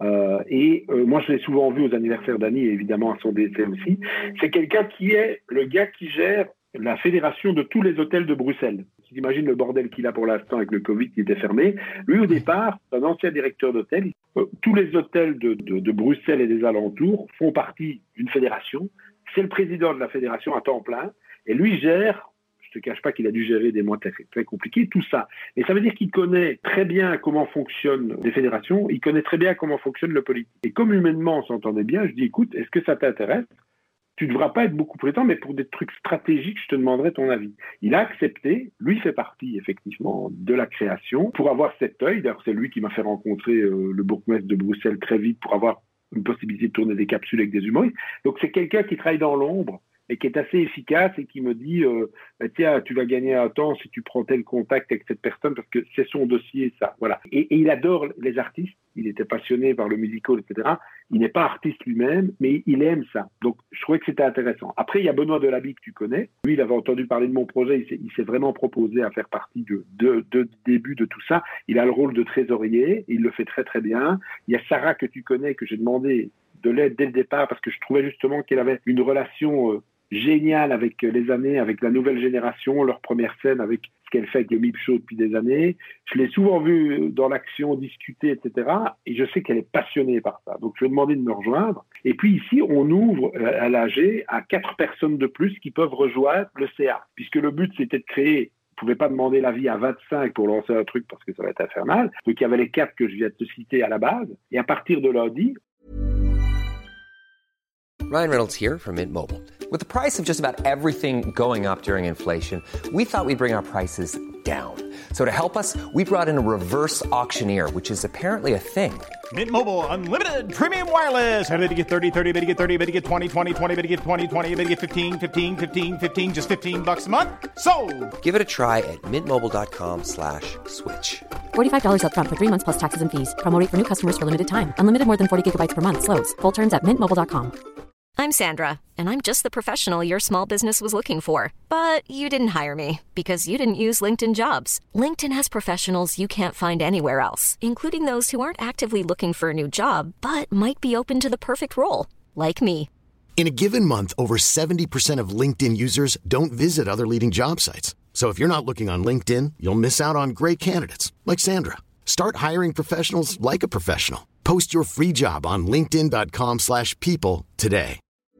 [SPEAKER 7] Euh, et euh, moi, je l'ai souvent vu aux anniversaires d'Annie et évidemment à son décès aussi. C'est quelqu'un qui est le gars qui gère la fédération de tous les hôtels de Bruxelles. Tu imagines le bordel qu'il a pour l'instant avec le Covid qui était fermé. Lui, au départ, c'est un ancien directeur d'hôtel. Euh, tous les hôtels de, de, de Bruxelles et des alentours font partie d'une fédération. C'est le président de la fédération à temps plein. Et lui gère, je ne te cache pas qu'il a dû gérer des mois très, très compliqués, tout ça. Et ça veut dire qu'il connaît très bien comment fonctionnent les fédérations. Il connaît très bien comment fonctionne le politique. Et comme humainement on s'entendait bien, je dis, écoute, est-ce que ça t'intéresse ? Tu ne devras pas être beaucoup prêtant, mais pour des trucs stratégiques, je te demanderai ton avis. Il a accepté, lui fait partie effectivement de la création, pour avoir cet œil. D'ailleurs, c'est lui qui m'a fait rencontrer euh, le bourgmestre de Bruxelles très vite pour avoir une possibilité de tourner des capsules avec des humoristes. Donc c'est quelqu'un qui travaille dans l'ombre et qui est assez efficace et qui me dit euh, bah, tiens, tu vas gagner un temps si tu prends tel contact avec cette personne parce que c'est son dossier, ça. Voilà. Et, et il adore les artistes. Il était passionné par le musical, et cetera. Il n'est pas artiste lui-même, mais il aime ça. Donc, je trouvais que c'était intéressant. Après, il y a Benoît Delabie que tu connais. Lui, il avait entendu parler de mon projet. Il s'est, il s'est vraiment proposé à faire partie de, de, de début de tout ça. Il a le rôle de trésorier. Il le fait très, très bien. Il y a Sarah que tu connais, que j'ai demandé de l'aide dès le départ parce que je trouvais justement qu'elle avait une relation euh, géniale avec les années, avec la nouvelle génération, leur première scène avec ce qu'elle fait avec le M I P Show depuis des années. Je l'ai souvent vue dans l'action, discuter, et cetera. Et je sais qu'elle est passionnée par ça. Donc, je lui ai demandé de me rejoindre. Et puis ici, on ouvre à l'A G à quatre personnes de plus qui peuvent rejoindre le C A. Puisque le but, c'était de créer... Vous ne pouvez pas demander l'avis à vingt-cinq pour lancer un truc parce que ça va être infernal. Donc, il y avait les quatre que je viens de te citer à la base. Et à partir de lundi...
[SPEAKER 8] Ryan Reynolds here from Mint Mobile. With the price of just about everything going up during inflation, we thought we'd bring our prices down. So to help us, we brought in a reverse auctioneer, which is apparently a thing.
[SPEAKER 9] Mint Mobile Unlimited Premium Wireless. How to get thirty, thirty, how to get thirty, how to get twenty, twenty, twenty, how to get twenty, twenty, how to get fifteen, fifteen, fifteen, fifteen, just fifteen bucks a month? Sold!
[SPEAKER 8] Give it a try at mintmobile.com slash switch.
[SPEAKER 10] forty-five dollars up front for three months plus taxes and fees. Promo rate for new customers for limited time. Unlimited more than forty gigabytes per month. Slows full terms at mint mobile dot com.
[SPEAKER 1] I'm Sandra, and I'm just the professional your small business was looking for. But you didn't hire me because you didn't use LinkedIn Jobs. LinkedIn has professionals you can't find anywhere else, including those who aren't actively looking for a new job, but might be open to the perfect role, like me.
[SPEAKER 2] In a given month, over seventy percent of LinkedIn users don't visit other leading job sites. So if you're not looking on LinkedIn, you'll miss out on great candidates like Sandra. Start hiring professionals like a professional. Post your free job on linkedin dot com slash people today.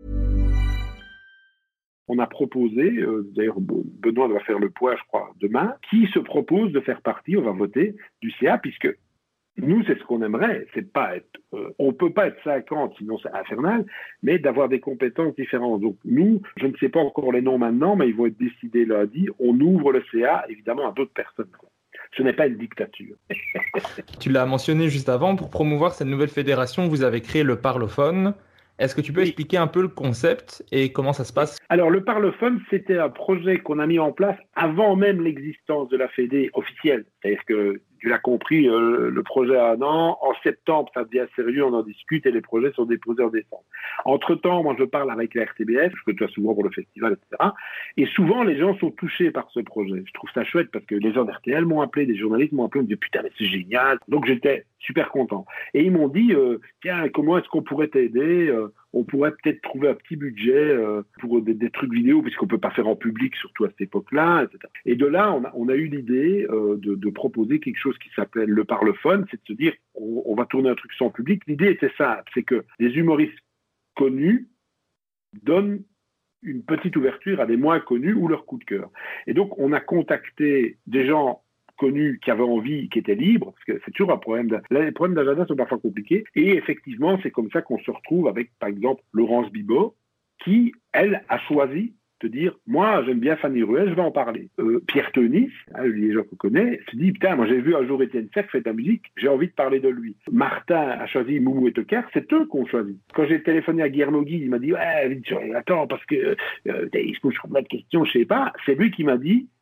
[SPEAKER 7] On a proposé, euh, d'ailleurs Benoît doit faire le point, je crois, demain, qui se propose de faire partie, on va voter, du C A, puisque nous, c'est ce qu'on aimerait, c'est pas être, euh, on peut pas être cinquante, sinon c'est infernal, mais d'avoir des compétences différentes. Donc nous, je ne sais pas encore les noms maintenant, mais ils vont être décidés lundi, on ouvre le C A, évidemment, à d'autres personnes. Ce n'est pas une dictature.
[SPEAKER 6] Tu l'as mentionné juste avant, pour promouvoir cette nouvelle fédération, vous avez créé le Parlophone. Est-ce que tu peux oui. expliquer un peu le concept et comment ça se passe ?
[SPEAKER 7] Alors, le Parlophone, c'était un projet qu'on a mis en place avant même l'existence de la Fédé officielle. C'est-à-dire que, tu l'as compris, euh, le projet a un an. En septembre, ça devient sérieux, on en discute et les projets sont déposés en décembre. Entre-temps, moi, je parle avec la R T B F, je côtoie souvent pour le festival, et cetera. Et souvent, les gens sont touchés par ce projet. Je trouve ça chouette parce que les gens d'R T L m'ont appelé, des journalistes m'ont appelé, on me dit « Putain, mais c'est génial !» Donc, j'étais super content. Et ils m'ont dit euh, « Tiens, comment est-ce qu'on pourrait t'aider euh, on pourrait peut-être trouver un petit budget euh, pour des, des trucs vidéo, puisqu'on ne peut pas faire en public, surtout à cette époque-là, et cetera. Et de là, on a, on a eu l'idée euh, de, de proposer quelque chose qui s'appelle le Parlophone, c'est de se dire, on, on va tourner un truc sans public. L'idée était simple, c'est que des humoristes connus donnent une petite ouverture à des moins connus ou leur coup de cœur. Et donc, on a contacté des gens connus qui avaient envie, qui étaient libres, parce que c'est toujours un problème. De... Les problèmes d'agenda sont parfois compliqués. Et effectivement, c'est comme ça qu'on se retrouve avec, par exemple, Laurence Bibot, qui, elle, a choisi de dire « Moi, j'aime bien Fanny Ruel, je vais en parler. Euh, » Pierre Tenis, hein, les gens qu'on connaît, se dit « Putain, moi j'ai vu un jour Étienne Seck faire de la musique, j'ai envie de parler de lui. » Martin a choisi Moumou et Toker, c'est eux qu'on choisit. Quand j'ai téléphoné à Guillermo Guy, il m'a dit « Ouais, attends, parce que euh, il se pose plein de questions, je sais pas. » C'est lui qui m'a dit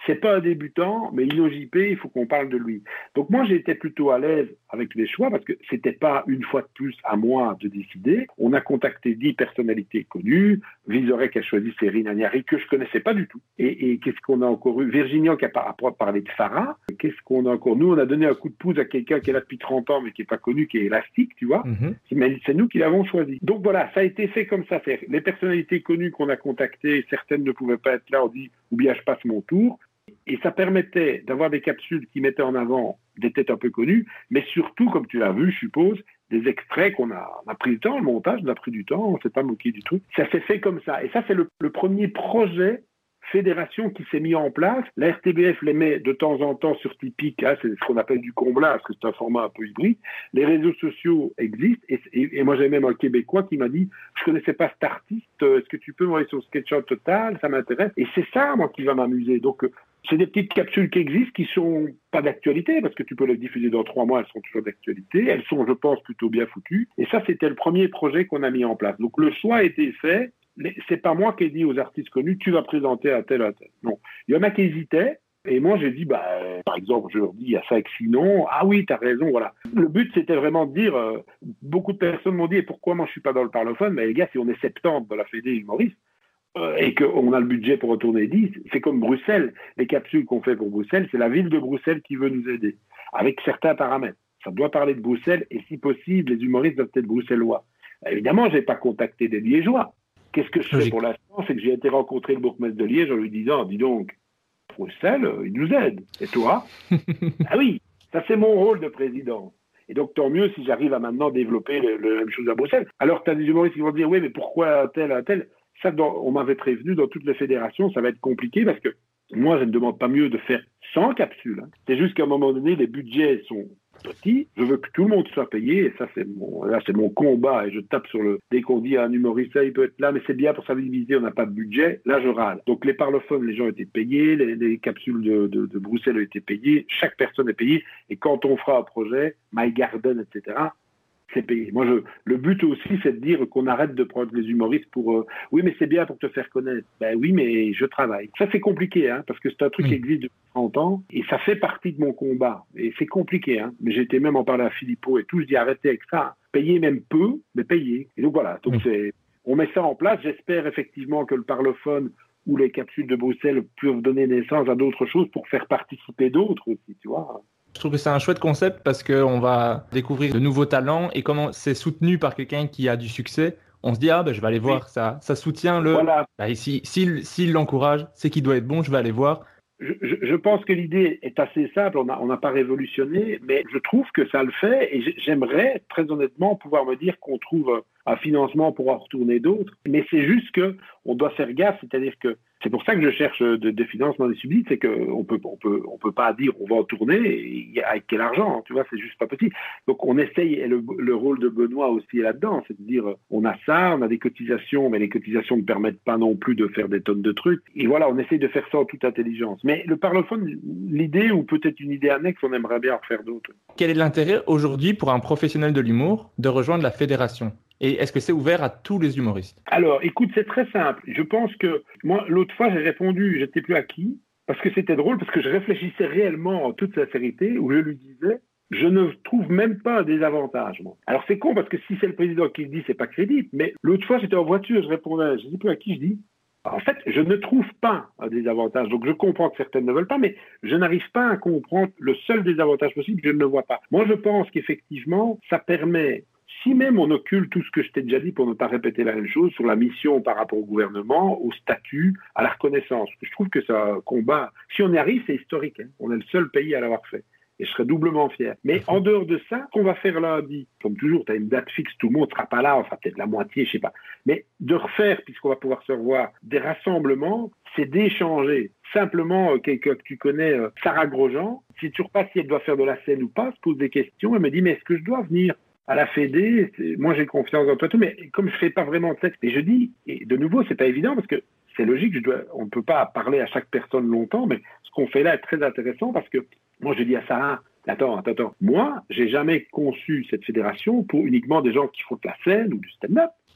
[SPEAKER 7] c'est pas un débutant, mais Lino J P, il faut qu'on parle de lui. Donc moi, j'étais plutôt à l'aise avec les choix parce que c'était pas une fois de plus à moi de décider. On a contacté dix personnalités connues. Vizorek a choisi Cyril Agnari, que je connaissais pas du tout. Et, et qu'est-ce qu'on a encore eu? Virginia qui a par rapport parlé de Farah. Qu'est-ce qu'on a encore? Nous, on a donné un coup de pouce à quelqu'un qui est là depuis trente ans, mais qui est pas connu, qui est Élastique, tu vois. Mm-hmm. Mais c'est nous qui l'avons choisi. Donc voilà, ça a été fait comme ça. C'est les personnalités connues qu'on a contactées, certaines ne pouvaient pas être là, on dit, ou bien je passe mon tour. Et ça permettait d'avoir des capsules qui mettaient en avant des têtes un peu connues, mais surtout, comme tu l'as vu, je suppose, des extraits qu'on a, on a pris du temps, le montage, on a pris du temps, on ne s'est pas moqué du truc. Ça s'est fait comme ça. Et ça, c'est le, le premier projet fédération qui s'est mis en place. La R T B F les met de temps en temps sur Typique, hein, c'est ce qu'on appelle du comblage, parce que c'est un format un peu hybride. Les réseaux sociaux existent, et, et, et moi j'ai même un Québécois qui m'a dit « Je connaissais pas cet artiste, est-ce que tu peux m'envoyer son sketch total, ça m'intéresse ». Et c'est ça, moi, qui va m'amuser. Donc, c'est des petites capsules qui existent, qui sont pas d'actualité, parce que tu peux les diffuser dans trois mois, elles sont toujours d'actualité. Elles sont, je pense, plutôt bien foutues. Et ça, c'était le premier projet qu'on a mis en place. Donc, le choix a été fait. C'est pas moi qui ai dit aux artistes connus, tu vas présenter à tel à tel. Non. Il y en a qui hésitaient. Et moi, j'ai dit, bah, par exemple, je leur dis, il y a ça et sinon, ah oui, t'as raison, voilà. Le but, c'était vraiment de dire, euh, beaucoup de personnes m'ont dit, et pourquoi moi je suis pas dans le parlophone? Mais les gars, si on est septante dans la Fédé humoriste, euh, et qu'on a le budget pour retourner dix, c'est comme Bruxelles. Les capsules qu'on fait pour Bruxelles, c'est la ville de Bruxelles qui veut nous aider, avec certains paramètres. Ça doit parler de Bruxelles, et si possible, les humoristes doivent être bruxellois. Évidemment, j'ai pas contacté des Liégeois. Qu'est-ce que je fais pour l'instant? C'est que j'ai été rencontrer le bourgmestre de Liège en lui disant, dis donc, Bruxelles, il nous aide. Et toi? Ah oui, ça c'est mon rôle de président. Et donc tant mieux si j'arrive à maintenant développer le, le même chose à Bruxelles. Alors tu as des humoristes qui vont dire, oui, mais pourquoi tel, un tel? Ça, dans, on m'avait prévenu, dans toutes les fédérations, ça va être compliqué parce que moi, je ne demande pas mieux de faire cent capsules. Hein. C'est juste qu'à un moment donné, les budgets sont petits. Je veux que tout le monde soit payé. Et ça, c'est mon, là, c'est mon combat. Et je tape sur le... Dès qu'on dit à un humoriste, il peut être là, mais c'est bien pour sa visibilité, on n'a pas de budget. Là, je râle. Donc, les parlophones, les gens étaient payés. Les, les capsules de, de, de Bruxelles ont été payées. Chaque personne est payée. Et quand on fera un projet, My Garden, et cetera, c'est payé. Moi, je, le but aussi, c'est de dire qu'on arrête de prendre les humoristes pour euh, oui, mais c'est bien pour te faire connaître. Ben oui, mais je travaille. Ça, c'est compliqué, hein, parce que c'est un truc mmh. qui existe depuis trente ans et ça fait partie de mon combat. Et c'est compliqué, hein. Mais j'étais même en parler à Philippot et tout. Je dis arrêtez avec ça. Payez même peu, mais payez. Et donc voilà. Donc mmh. c'est, on met ça en place. J'espère effectivement que le parlophone ou les capsules de Bruxelles peuvent donner naissance à d'autres choses pour faire participer d'autres aussi, tu vois.
[SPEAKER 6] Je trouve que c'est un chouette concept parce qu'on va découvrir de nouveaux talents et comme c'est soutenu par quelqu'un qui a du succès, on se dit, ah ben je vais aller voir, oui. ça, ça soutient le...
[SPEAKER 7] Voilà.
[SPEAKER 6] Bah, et si, s'il, s'il l'encourage, c'est qu'il doit être bon, je vais aller voir.
[SPEAKER 7] Je, je, je pense que l'idée est assez simple, on n'a on n'a pas révolutionné, mais je trouve que ça le fait et j'aimerais très honnêtement pouvoir me dire qu'on trouve un financement pour en retourner d'autres, mais c'est juste qu'on doit faire gaffe, c'est-à-dire que c'est pour ça que je cherche de, des financements des subsides, c'est qu'on peut, on peut, on peut pas dire on va en tourner et avec quel argent, tu vois, c'est juste pas possible. Donc on essaye, et le, le rôle de Benoît aussi est là-dedans, c'est de dire on a ça, on a des cotisations, mais les cotisations ne permettent pas non plus de faire des tonnes de trucs. Et voilà, on essaye de faire ça en toute intelligence. Mais le parlophone, l'idée, ou peut-être une idée annexe, on aimerait bien en faire d'autres.
[SPEAKER 6] Quel est l'intérêt aujourd'hui pour un professionnel de l'humour de rejoindre la fédération ? Et est-ce que c'est ouvert à tous les humoristes?
[SPEAKER 7] Alors, écoute, c'est très simple. Je pense que, moi, l'autre fois, j'ai répondu, j'étais plus à qui, parce que c'était drôle, parce que je réfléchissais réellement en toute sincérité, où je lui disais, je ne trouve même pas un désavantage, moi. Alors, c'est con, parce que si c'est le président qui le dit, c'est pas crédible, mais l'autre fois, j'étais en voiture, je répondais, je ne sais plus à qui je dis, en fait, je ne trouve pas un désavantage. Donc, je comprends que certaines ne veulent pas, mais je n'arrive pas à comprendre le seul désavantage possible, je ne le vois pas. Moi, je pense qu'effectivement, ça permet... Si même on occulte tout ce que je t'ai déjà dit pour ne pas répéter la même chose sur la mission par rapport au gouvernement, au statut, à la reconnaissance. Je trouve que c'est un combat. Si on y arrive, c'est historique. Hein. On est le seul pays à l'avoir fait. Et je serais doublement fier. Mais en dehors de ça, qu'on va faire lundi, comme toujours, tu as une date fixe, tout le monde ne sera pas là, enfin peut-être la moitié, je sais pas. Mais de refaire, puisqu'on va pouvoir se revoir, des rassemblements, c'est d'échanger. Simplement, quelqu'un que tu connais, Sarah Grosjean, si tu repasses si elle doit faire de la scène ou pas, se pose des questions, elle me dit, mais est-ce que je dois venir à la Fédé, moi j'ai confiance en toi, tout, mais comme je fais pas vraiment de sexe, et je dis, et de nouveau, c'est pas évident parce que c'est logique, je dois, on ne peut pas parler à chaque personne longtemps, mais ce qu'on fait là est très intéressant parce que moi je dis à Sarah, attends, attends, attends, moi j'ai jamais conçu cette fédération pour uniquement des gens qui font de la scène ou du stand-up.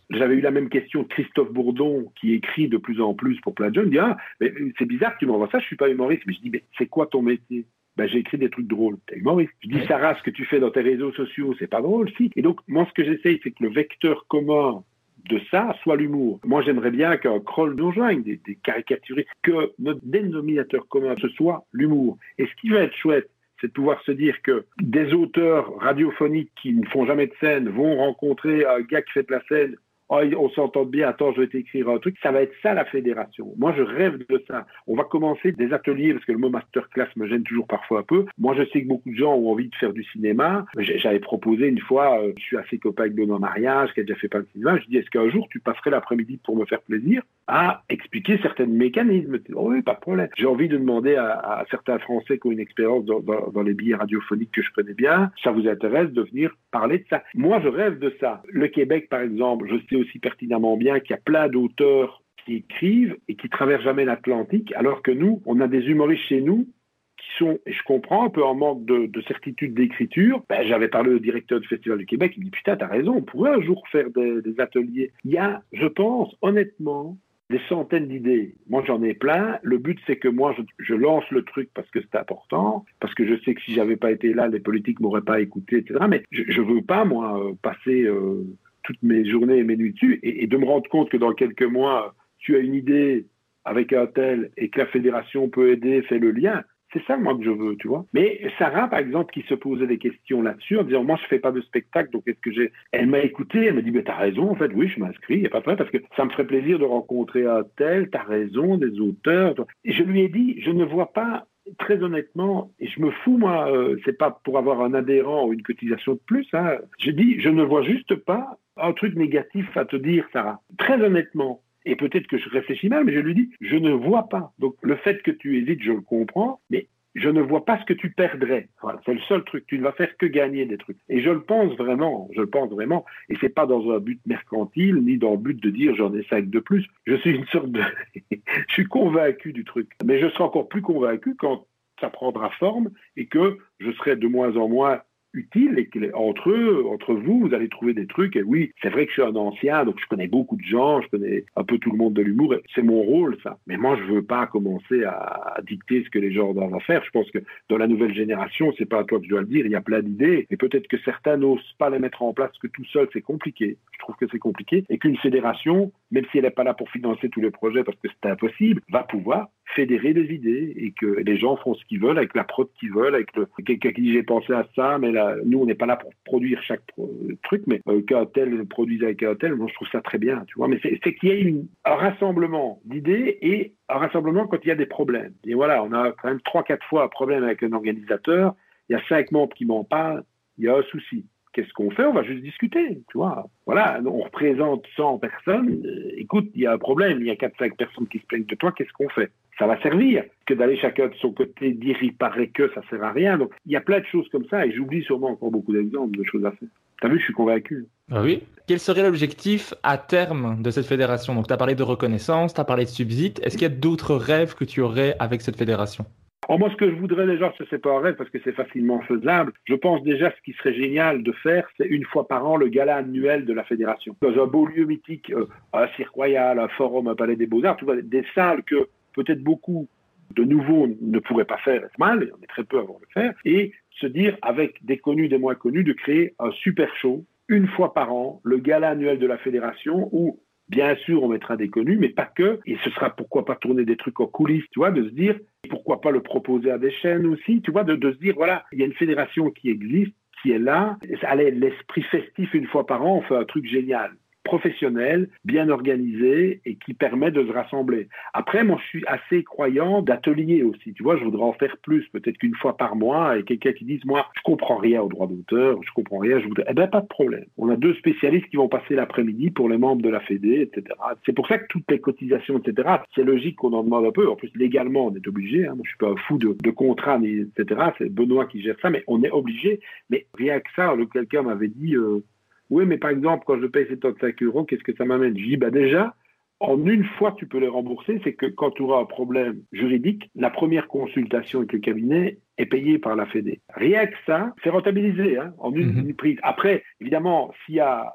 [SPEAKER 7] J'avais eu la même question de Christophe Bourdon, qui écrit de plus en plus pour plein de jeunes. Il dit, ah, mais c'est bizarre que tu m'envoies ça, je suis pas humoriste. Mais je dis, mais c'est quoi ton métier? Ben, j'ai écrit des trucs drôles. T'es humoriste. Je dis, Sarah, ce que tu fais dans tes réseaux sociaux, c'est pas drôle, si. Et donc, moi, ce que j'essaye, c'est que le vecteur commun de ça soit l'humour. Moi, j'aimerais bien qu'un Kroll nous rejoigne, des, des caricaturistes, que notre dénominateur commun, ce soit l'humour. Et ce qui va être chouette, c'est de pouvoir se dire que des auteurs radiophoniques qui ne font jamais de scène vont rencontrer un gars qui fait de la scène. Oh, on s'entend bien, attends, je vais t'écrire un truc. Ça va être ça, la fédération. Moi, je rêve de ça. On va commencer des ateliers, parce que le mot masterclass me gêne toujours parfois un peu. Moi, je sais que beaucoup de gens ont envie de faire du cinéma. J'avais proposé une fois, euh, je suis assez copain avec Benoît Mariage, qui a déjà fait pas de cinéma. Je dis, est-ce qu'un jour, tu passerais l'après-midi pour me faire plaisir à expliquer certains mécanismes? Oh, oui, pas de problème. J'ai envie de demander à, à certains Français qui ont une expérience dans, dans, dans les billets radiophoniques que je connais bien, ça vous intéresse de venir parler de ça? Moi, je rêve de ça. Le Québec, par exemple, je sais aussi pertinemment bien qu'il y a plein d'auteurs qui écrivent et qui traversent jamais l'Atlantique, alors que nous, on a des humoristes chez nous qui sont, et je comprends, un peu en manque de, de certitude d'écriture. Ben, j'avais parlé au directeur du Festival du Québec, il me dit, putain, t'as raison, on pourrait un jour faire des, des ateliers. Il y a, je pense, honnêtement, des centaines d'idées. Moi, j'en ai plein. Le but, c'est que moi, je, je lance le truc parce que c'est important, parce que je sais que si j'avais pas été là, les politiques m'auraient pas écouté, et cetera. Mais je, je veux pas, moi, passer euh, toutes mes journées et mes nuits dessus, et, et de me rendre compte que dans quelques mois, tu as une idée avec un tel et que la fédération peut aider, fait le lien. C'est ça, moi, que je veux, tu vois. Mais Sarah, par exemple, qui se posait des questions là-dessus, en disant, moi, je fais pas de spectacle, donc est-ce que j'ai... Elle m'a écouté, elle m'a dit, mais t'as raison, en fait, oui, je m'inscris, il n'y a pas de problème, parce que ça me ferait plaisir de rencontrer un tel, t'as raison, des auteurs. Et je lui ai dit, je ne vois pas, très honnêtement, et je me fous, moi, euh, c'est pas pour avoir un adhérent ou une cotisation de plus, hein. Je dis, je ne vois juste pas un truc négatif à te dire, Sarah. Très honnêtement. Et peut-être que je réfléchis mal, mais je lui dis, je ne vois pas. Donc, le fait que tu hésites, je le comprends, mais je ne vois pas ce que tu perdrais. Voilà, c'est le seul truc. Tu ne vas faire que gagner des trucs. Et je le pense vraiment, je le pense vraiment. Et c'est pas dans un but mercantile, ni dans le but de dire j'en ai cinq de plus. Je suis une sorte de... je suis convaincu du truc. Mais je serai encore plus convaincu quand ça prendra forme et que je serai de moins en moins utile et que entre eux, entre vous, vous allez trouver des trucs. Et oui, c'est vrai que je suis un ancien, donc je connais beaucoup de gens, je connais un peu tout le monde de l'humour. C'est mon rôle, ça. Mais moi, je veux pas commencer à dicter ce que les gens doivent faire. Je pense que dans la nouvelle génération, c'est pas à toi que je dois le dire, il y a plein d'idées. Et peut-être que certains n'osent pas les mettre en place, parce que tout seul, c'est compliqué. Je trouve que c'est compliqué. Et qu'une fédération, même si elle n'est pas là pour financer tous les projets, parce que c'est impossible, va pouvoir fédérer des idées et que les gens font ce qu'ils veulent avec la prod qu'ils veulent, avec le quelqu'un qui dit j'ai pensé à ça, mais là, nous on n'est pas là pour produire chaque pro- truc, mais euh, qu'un tel produise avec un tel, moi je trouve ça très bien, tu vois. Mais c'est, c'est qu'il y a une, un rassemblement d'idées et un rassemblement quand il y a des problèmes. Et voilà, on a quand même trois, quatre fois un problème avec un organisateur, il y a cinq membres qui m'en parlent, il y a un souci. Qu'est-ce qu'on fait? On va juste discuter, tu vois. Voilà, on représente cent personnes. Euh, écoute, il y a un problème, il y a quatre cinq personnes qui se plaignent de toi, qu'est-ce qu'on fait? Ça va servir que d'aller chacun de son côté dire il paraît que ça sert à rien. Donc, il y a plein de choses comme ça et j'oublie sûrement encore beaucoup d'exemples de choses à faire. T'as vu, je suis convaincu.
[SPEAKER 6] Ah oui. Quel serait l'objectif à terme de cette fédération? Donc, tu as parlé de reconnaissance, tu as parlé de subside. Est-ce qu'il y a d'autres rêves que tu aurais avec cette fédération?
[SPEAKER 7] Alors moi, ce que je voudrais déjà, ce n'est pas un rêve parce que c'est facilement faisable. Je pense déjà ce qui serait génial de faire, c'est une fois par an le gala annuel de la fédération. Dans un beau lieu mythique, euh, un cirque royal, un forum, un palais des beaux-arts, tu vois, des salles que peut-être beaucoup de nouveaux ne pourraient pas faire, c'est mal, il y en a très peu avant de le faire, et se dire avec des connus, des moins connus, de créer un super show, une fois par an, le gala annuel de la fédération où bien sûr, on mettra des connus, mais pas que. Et ce sera pourquoi pas tourner des trucs en coulisses, tu vois, de se dire, pourquoi pas le proposer à des chaînes aussi, tu vois, de, de se dire, voilà, il y a une fédération qui existe, qui est là. Allez, l'esprit festif, une fois par an, on fait un truc génial, professionnel, bien organisé et qui permet de se rassembler. Après, moi, je suis assez croyant d'ateliers aussi. Tu vois, je voudrais en faire plus, peut-être qu'une fois par mois, et quelqu'un qui dise, moi, je comprends rien au droit d'auteur, je comprends rien, je voudrais... Eh ben, pas de problème. On a deux spécialistes qui vont passer l'après-midi pour les membres de la Fédé, et cetera. C'est pour ça que toutes les cotisations, et cetera, c'est logique qu'on en demande un peu. En plus, légalement, on est obligé. Hein. Moi, je suis pas un fou de, de contrats, et cetera. C'est Benoît qui gère ça, mais on est obligé. Mais rien que ça, le, quelqu'un m'avait dit... Euh, oui, mais par exemple, quand je paye soixante-cinq euros, qu'est-ce que ça m'amène? Je dis, bah déjà, en une fois, tu peux les rembourser. C'est que quand tu auras un problème juridique, la première consultation avec le cabinet est payée par la Fédé. Rien que ça, c'est rentabilisé hein, en une, mm-hmm. une prise. Après, évidemment, s'il y a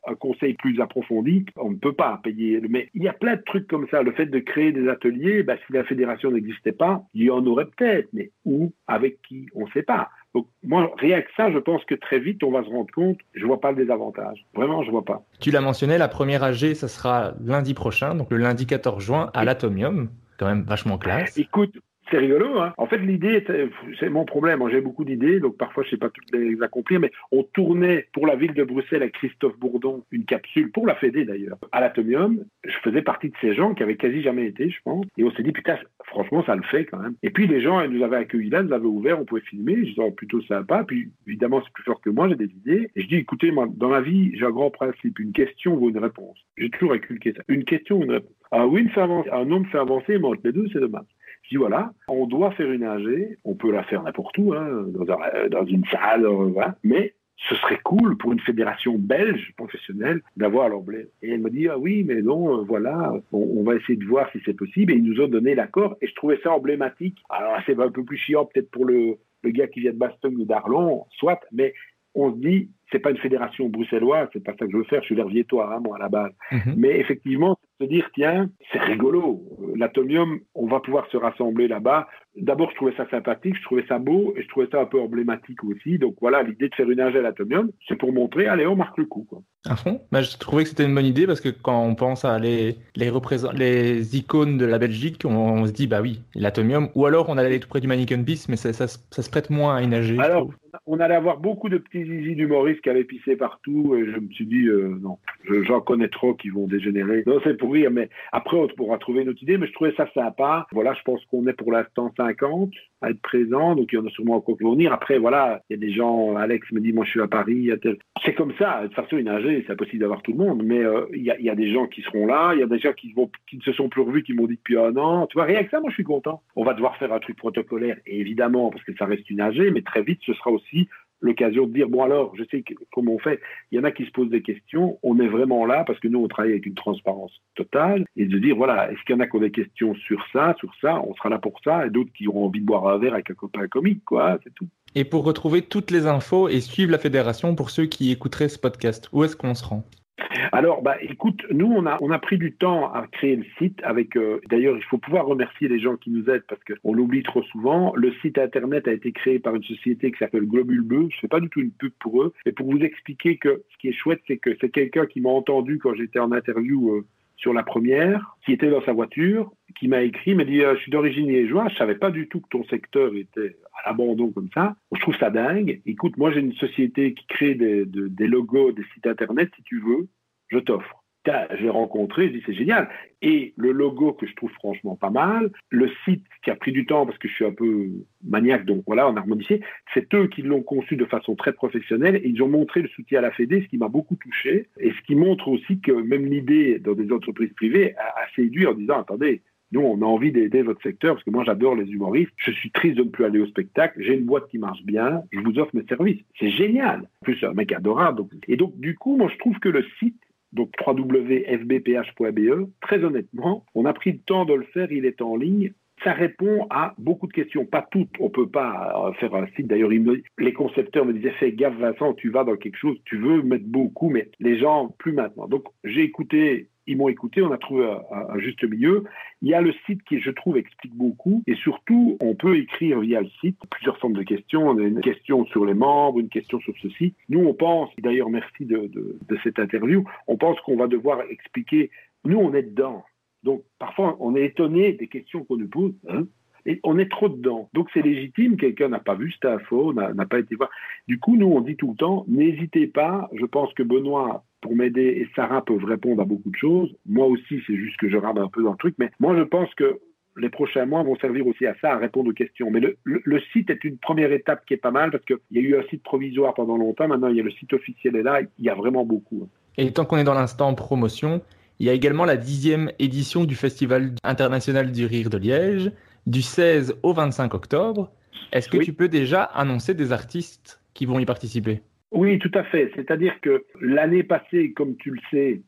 [SPEAKER 7] un conseil plus approfondi, on ne peut pas payer. Mais il y a plein de trucs comme ça. Le fait de créer des ateliers, bah, si la fédération n'existait pas, il y en aurait peut-être, mais où, avec qui, on ne sait pas. Donc moi, rien que ça, je pense que très vite, on va se rendre compte, je ne vois pas le désavantage. Vraiment, je ne vois pas.
[SPEAKER 6] Tu l'as mentionné, la première A G, ça sera lundi prochain, donc le lundi quatorze juin, à l'Atomium. Quand même vachement classe.
[SPEAKER 7] Écoute, c'est rigolo, hein. En fait, l'idée, c'est mon problème. J'ai beaucoup d'idées, donc parfois, je ne sais pas toutes les accomplir, mais on tournait pour la ville de Bruxelles avec Christophe Bourdon une capsule, pour la Fédé d'ailleurs, à l'Atomium. Je faisais partie de ces gens qui avaient quasi jamais été, je pense. Et on s'est dit, putain, franchement, ça le fait quand même. Et puis, les gens, ils nous avaient accueillis là, nous avaient ouvert, on pouvait filmer. Je disais, oh, plutôt sympa. Puis, évidemment, c'est plus fort que moi, j'ai des idées. Et je dis, écoutez, moi, dans la vie, j'ai un grand principe. Une question vaut une réponse. J'ai toujours inculqué ça. Une question, une réponse. Un oui me fait avancer, un non me fait avancer, mais entre les deux, c'est dommage. Je dis voilà, on doit faire une A G, on peut la faire n'importe où, hein, dans, un, dans une salle, euh, voilà, mais ce serait cool pour une fédération belge professionnelle d'avoir l'emblème. Et elle me dit, ah oui, mais non, euh, voilà, on, on va essayer de voir si c'est possible. Et ils nous ont donné l'accord, et je trouvais ça emblématique. Alors c'est un peu plus chiant peut-être pour le, le gars qui vient de Bastogne ou d'Arlon, soit, mais on se dit, c'est pas une fédération bruxelloise, c'est pas ça que je veux faire, je suis l'Herviétois, hein, moi, à la base. Mm-hmm. Mais effectivement, se dire, tiens, c'est rigolo, l'Atomium, on va pouvoir se rassembler là-bas. D'abord, je trouvais ça sympathique, je trouvais ça beau, et je trouvais ça un peu emblématique aussi. Donc voilà, l'idée de faire une A G à l'Atomium, c'est pour montrer, allez, on marque le coup, quoi.
[SPEAKER 6] À fond. Bah, je trouvais que c'était une bonne idée, parce que quand on pense à les, les, représent... les icônes de la Belgique, on, on se dit, bah oui, l'Atomium, ou alors on allait aller tout près du Manneken Pis, mais ça, ça, ça se prête moins à une A G.
[SPEAKER 7] Alors, on allait avoir beaucoup de petits zizi d'humoristes qui avaient pissé partout, et je me suis dit, euh, non, je, j'en connais trop qui vont dégénérer. Non, c'est pour rire, mais après, on pourra trouver une autre idée, mais je trouvais ça sympa. Voilà, je pense qu'on est pour l'instant cinquante à être présents, donc il y en a sûrement encore qui vont venir. Après, voilà, il y a des gens, Alex me dit, moi je suis à Paris, c'est comme ça, de toute façon, une A G, c'est impossible d'avoir tout le monde, mais euh, il, y a, il y a des gens qui seront là, il y a des gens qui, vont, qui ne se sont plus revus, qui m'ont dit depuis un an, tu vois, rien que ça, moi je suis content. On va devoir faire un truc protocolaire, et évidemment, parce que ça reste une A G, mais très vite, ce sera aussi l'occasion de dire, bon alors, je sais que, comment on fait, il y en a qui se posent des questions, on est vraiment là, parce que nous, on travaille avec une transparence totale, et de dire, voilà, est-ce qu'il y en a qui ont des questions sur ça, sur ça, on sera là pour ça, et d'autres qui auront envie de boire un verre avec un copain comique, quoi, c'est tout.
[SPEAKER 6] Et pour retrouver toutes les infos et suivre la fédération pour ceux qui écouteraient ce podcast, où est-ce qu'on se rend ?
[SPEAKER 7] Alors, bah, écoute, nous, on a, on a pris du temps à créer le site avec, euh, d'ailleurs, il faut pouvoir remercier les gens qui nous aident parce qu'on l'oublie trop souvent. Le site internet a été créé par une société qui s'appelle Globule Bleu. Je fais pas du tout une pub pour eux. Et pour vous expliquer que ce qui est chouette, c'est que c'est quelqu'un qui m'a entendu quand j'étais en interview euh, sur la première, qui était dans sa voiture, qui m'a écrit, m'a dit, euh, je suis d'origine liégeoise, je savais pas du tout que ton secteur était à l'abandon comme ça. Je trouve ça dingue. Écoute, moi, j'ai une société qui crée des, de, des logos, des sites internet, si tu veux. Je t'offre. Je l'ai rencontré, je dis c'est génial. Et le logo que je trouve franchement pas mal, le site qui a pris du temps parce que je suis un peu maniaque, donc voilà, on a modifié, c'est eux qui l'ont conçu de façon très professionnelle et ils ont montré le soutien à la Fédé, ce qui m'a beaucoup touché et ce qui montre aussi que même l'idée dans des entreprises privées a, a séduit en disant attendez, nous, on a envie d'aider votre secteur parce que moi, j'adore les humoristes. Je suis triste de ne plus aller au spectacle. J'ai une boîte qui marche bien. Je vous offre mes services. C'est génial. En plus, c'est un mec adorable. Donc. Et donc, du coup, moi, je trouve que le site, donc w w w point f b p h point b e, très honnêtement, on a pris le temps de le faire, il est en ligne. Ça répond à beaucoup de questions, pas toutes, on peut pas faire un site, d'ailleurs me, les concepteurs me disaient fais gaffe Vincent, tu vas dans quelque chose, tu veux mettre beaucoup, mais les gens plus maintenant. Donc j'ai écouté, ils m'ont écouté, on a trouvé un, un juste milieu. Il y a le site qui, je trouve, explique beaucoup et surtout, on peut écrire via le site plusieurs formes de questions. On a une question sur les membres, une question sur ceci. Nous, on pense, d'ailleurs merci de, de, de cette interview, on pense qu'on va devoir expliquer, nous on est dedans. Donc, parfois, on est étonné des questions qu'on nous pose, hein, et on est trop dedans. Donc, c'est légitime, quelqu'un n'a pas vu cette info, n'a, n'a pas été voir. Du coup, nous, on dit tout le temps, n'hésitez pas, je pense que Benoît, pour m'aider, et Sarah peuvent répondre à beaucoup de choses. Moi aussi, c'est juste que je rame un peu dans le truc, mais moi, je pense que les prochains mois vont servir aussi à ça, à répondre aux questions. Mais le, le, le site est une première étape qui est pas mal, parce qu'il y a eu un site provisoire pendant longtemps, maintenant, il y a le site officiel est là, il y a vraiment beaucoup.
[SPEAKER 6] Et tant qu'on est dans l'instant promotion, il y a également la dixième édition du Festival international du rire de Liège, du seize au vingt-cinq octobre. Est-ce que oui. tu peux déjà annoncer des artistes qui vont y participer ?
[SPEAKER 7] Oui, tout à fait. C'est-à-dire que l'année passée, comme tu le sais,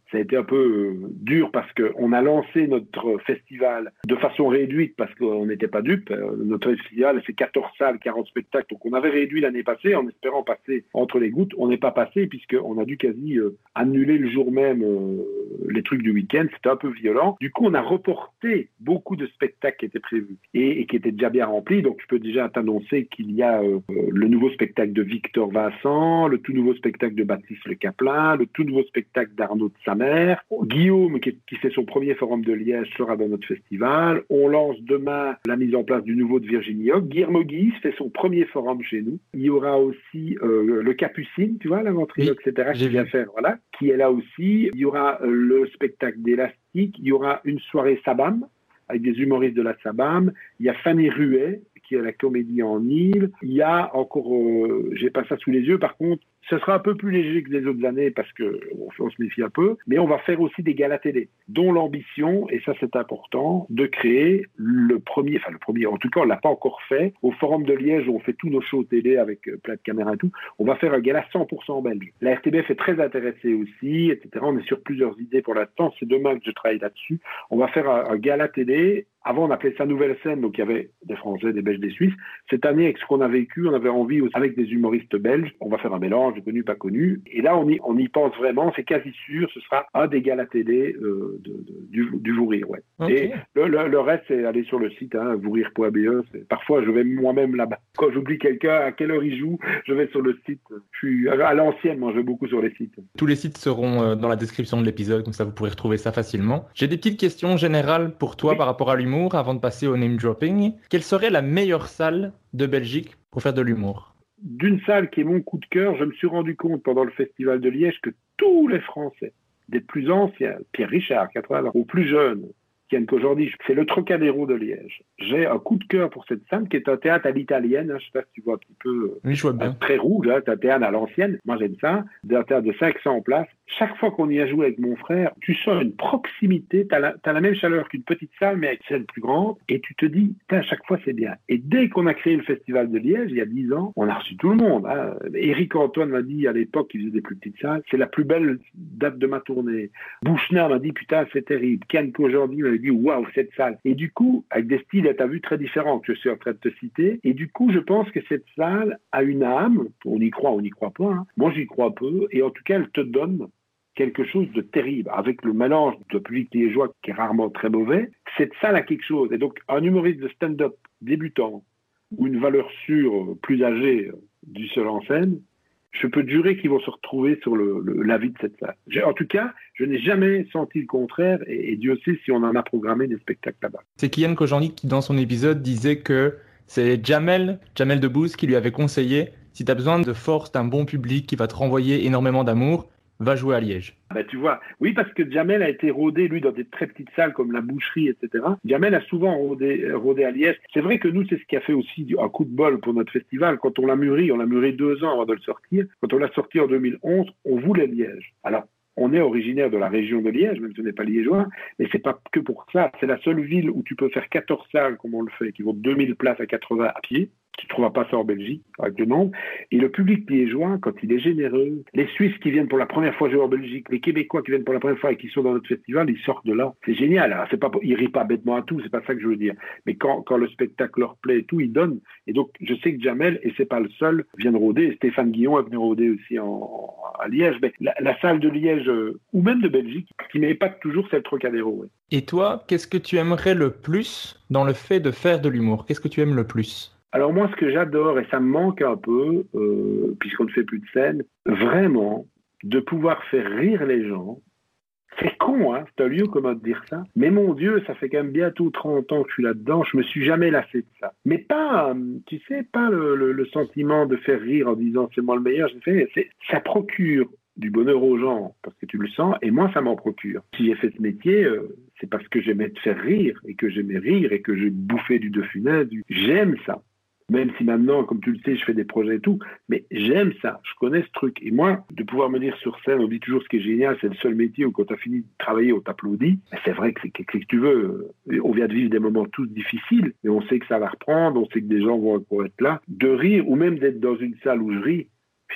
[SPEAKER 7] Ça a été un peu euh, dur parce qu'on a lancé notre festival de façon réduite parce qu'on n'était pas dupes. Euh, notre festival, c'est quatorze salles, quarante spectacles. Donc on avait réduit l'année passée en espérant passer entre les gouttes. On n'est pas passé puisqu'on a dû quasi euh, annuler le jour même euh, les trucs du week-end. C'était un peu violent. Du coup, on a reporté beaucoup de spectacles qui étaient prévus et, et qui étaient déjà bien remplis. Donc je peux déjà t'annoncer qu'il y a euh, le nouveau spectacle de Victor Vincent, le tout nouveau spectacle de Baptiste Le Caplin, le tout nouveau spectacle d'Arnaud de Samer. Guillaume, qui, qui fait son premier forum de Liège, sera dans notre festival. On lance demain la mise en place du nouveau de Virginie Hoc. Guillermo Guis fait son premier forum chez nous. Il y aura aussi euh, le Capucine, tu vois, la ventriloque, oui, et cetera, qui vient faire, voilà, qui est là aussi. Il y aura euh, le spectacle d'Élastique. Il y aura une soirée Sabam, avec des humoristes de la Sabam. Il y a Fanny Ruet, qui est à la Comédie en Île. Il y a encore, euh, j'ai pas ça sous les yeux, par contre, ce sera un peu plus léger que les autres années parce qu'on on se méfie un peu, mais on va faire aussi des galas télé, dont l'ambition, et ça c'est important, de créer le premier, enfin le premier, en tout cas on l'a pas encore fait, au Forum de Liège où on fait tous nos shows télé avec euh, plein de caméras et tout, on va faire un gala cent pour cent belge. La R T B F est très intéressée aussi, et cetera. On est sur plusieurs idées pour l'instant, c'est demain que je travaille là-dessus. On va faire un, un gala télé. Avant, on appelait ça Nouvelle Scène, donc il y avait des Français, des Belges, des Suisses. Cette année, avec ce qu'on a vécu, on avait envie, avec des humoristes belges, on va faire un mélange de connus, pas connus. Et là, on y, on y pense vraiment, c'est quasi sûr, ce sera un des galas télé euh, de, de, du, du Vourir, ouais. Okay. Et le, le, le reste, c'est aller sur le site, hein, vourir point b e. Parfois, je vais moi-même là-bas. Quand j'oublie quelqu'un, à quelle heure il joue, je vais sur le site. Je suis à l'ancienne, moi, je vais beaucoup sur les sites.
[SPEAKER 6] Tous les sites seront dans la description de l'épisode, comme ça, vous pourrez retrouver ça facilement. J'ai des petites questions générales pour toi oui. par rapport à l'humour. Avant de passer au name dropping, quelle serait la meilleure salle de Belgique pour faire de l'humour?
[SPEAKER 7] D'une salle qui est mon coup de cœur, je me suis rendu compte pendant le festival de Liège que tous les Français, des plus anciens, Pierre Richard, quatre-vingts ans, aux plus jeunes, qui viennent qu'aujourd'hui, c'est le Trocadéro de Liège. J'ai un coup de cœur pour cette salle qui est un théâtre à l'italienne, hein, je ne sais pas si tu vois un petit peu,
[SPEAKER 6] oui, je vois bien.
[SPEAKER 7] Très rouge, hein, c'est un théâtre à l'ancienne, moi j'aime ça, un théâtre de cinq cents places. Chaque fois qu'on y a joué avec mon frère, tu sens une proximité, tu as la, t'as la même chaleur qu'une petite salle, mais avec celle plus grande, et tu te dis, à chaque fois c'est bien. Et dès qu'on a créé le Festival de Liège, il y a dix ans, on a reçu tout le monde. Hein. Éric Antoine m'a dit à l'époque, il faisait des plus petites salles, c'est la plus belle date de ma tournée. Bouchna m'a dit, putain, c'est terrible. Ken Kojandi m'a dit, waouh, cette salle. Et du coup, avec des styles, tu as vu, très différents que je suis en train de te citer, et du coup, je pense que cette salle a une âme, on y croit, on n'y croit pas, hein. Moi j'y crois peu, et en tout cas, elle te donne quelque chose de terrible, avec le mélange de public liégeois qui est rarement très mauvais. Cette salle a quelque chose. Et donc, un humoriste de stand-up débutant ou une valeur sûre plus âgée du seul en scène, je peux te jurer qu'ils vont se retrouver sur le, le, la vie de cette salle. J'ai, en tout cas, je n'ai jamais senti le contraire et, et Dieu sait si on en a programmé des spectacles là-bas.
[SPEAKER 6] C'est Kian Kojandi qui, dans son épisode, disait que c'est Jamel, Jamel Debbouze qui lui avait conseillé « Si tu as besoin de force, d'un bon public qui va te renvoyer énormément d'amour, va jouer à Liège. »
[SPEAKER 7] Ben, tu vois, oui, parce que Jamel a été rodé, lui, dans des très petites salles comme la Boucherie, et cetera. Jamel a souvent rodé, rodé à Liège. C'est vrai que nous, c'est ce qui a fait aussi un coup de bol pour notre festival. Quand on l'a mûri, on l'a mûri deux ans avant de le sortir. Quand on l'a sorti en deux mille onze, on voulait Liège. Alors, on est originaire de la région de Liège, même si on n'est pas liégeois, mais c'est pas que pour ça. C'est la seule ville où tu peux faire quatorze salles, comme on le fait, qui vaut deux mille places à quatre-vingts à pied. Tu ne trouveras pas ça en Belgique, avec le nombre. Et le public liégeois, quand il est généreux, les Suisses qui viennent pour la première fois jouer en Belgique, les Québécois qui viennent pour la première fois et qui sont dans notre festival, ils sortent de là. C'est génial. Alors, c'est pas, ils rient pas bêtement à tout, c'est pas ça que je veux dire. Mais quand, quand le spectacle leur plaît et tout, ils donnent. Et donc, je sais que Jamel, et c'est pas le seul, vient de rôder. Et Stéphane Guillon est venu rôder aussi en, à Liège. Mais la, la salle de Liège, euh, ou même de Belgique, qui m'épate toujours, c'est le Trocadéro. Ouais.
[SPEAKER 6] Et toi, qu'est-ce que tu aimerais le plus dans le fait de faire de l'humour? Qu'est-ce que tu aimes le plus?
[SPEAKER 7] Alors moi, ce que j'adore, et ça me manque un peu, euh, puisqu'on ne fait plus de scène, vraiment, de pouvoir faire rire les gens. C'est con, hein, c'est un lieu comment te dire ça. Mais mon Dieu, ça fait quand même bientôt trente ans que je suis là-dedans, je me suis jamais lassé de ça. Mais pas, tu sais, pas le, le, le sentiment de faire rire en disant c'est moi le meilleur, j'ai fait, c'est, ça procure du bonheur aux gens, parce que tu le sens, et moi, ça m'en procure. Si j'ai fait ce métier, euh, c'est parce que j'aimais te faire rire, et que j'aimais rire, et que j'ai bouffé du De Funès, du... j'aime ça. Même si maintenant, comme tu le sais, je fais des projets et tout, mais j'aime ça, je connais ce truc. Et moi, de pouvoir me dire sur scène, on dit toujours ce qui est génial, c'est le seul métier où quand tu as fini de travailler, on t'applaudit. Mais c'est vrai que c'est que tu veux, on vient de vivre des moments tous difficiles, mais on sait que ça va reprendre, on sait que des gens vont, vont être là. De rire, ou même d'être dans une salle où je ris,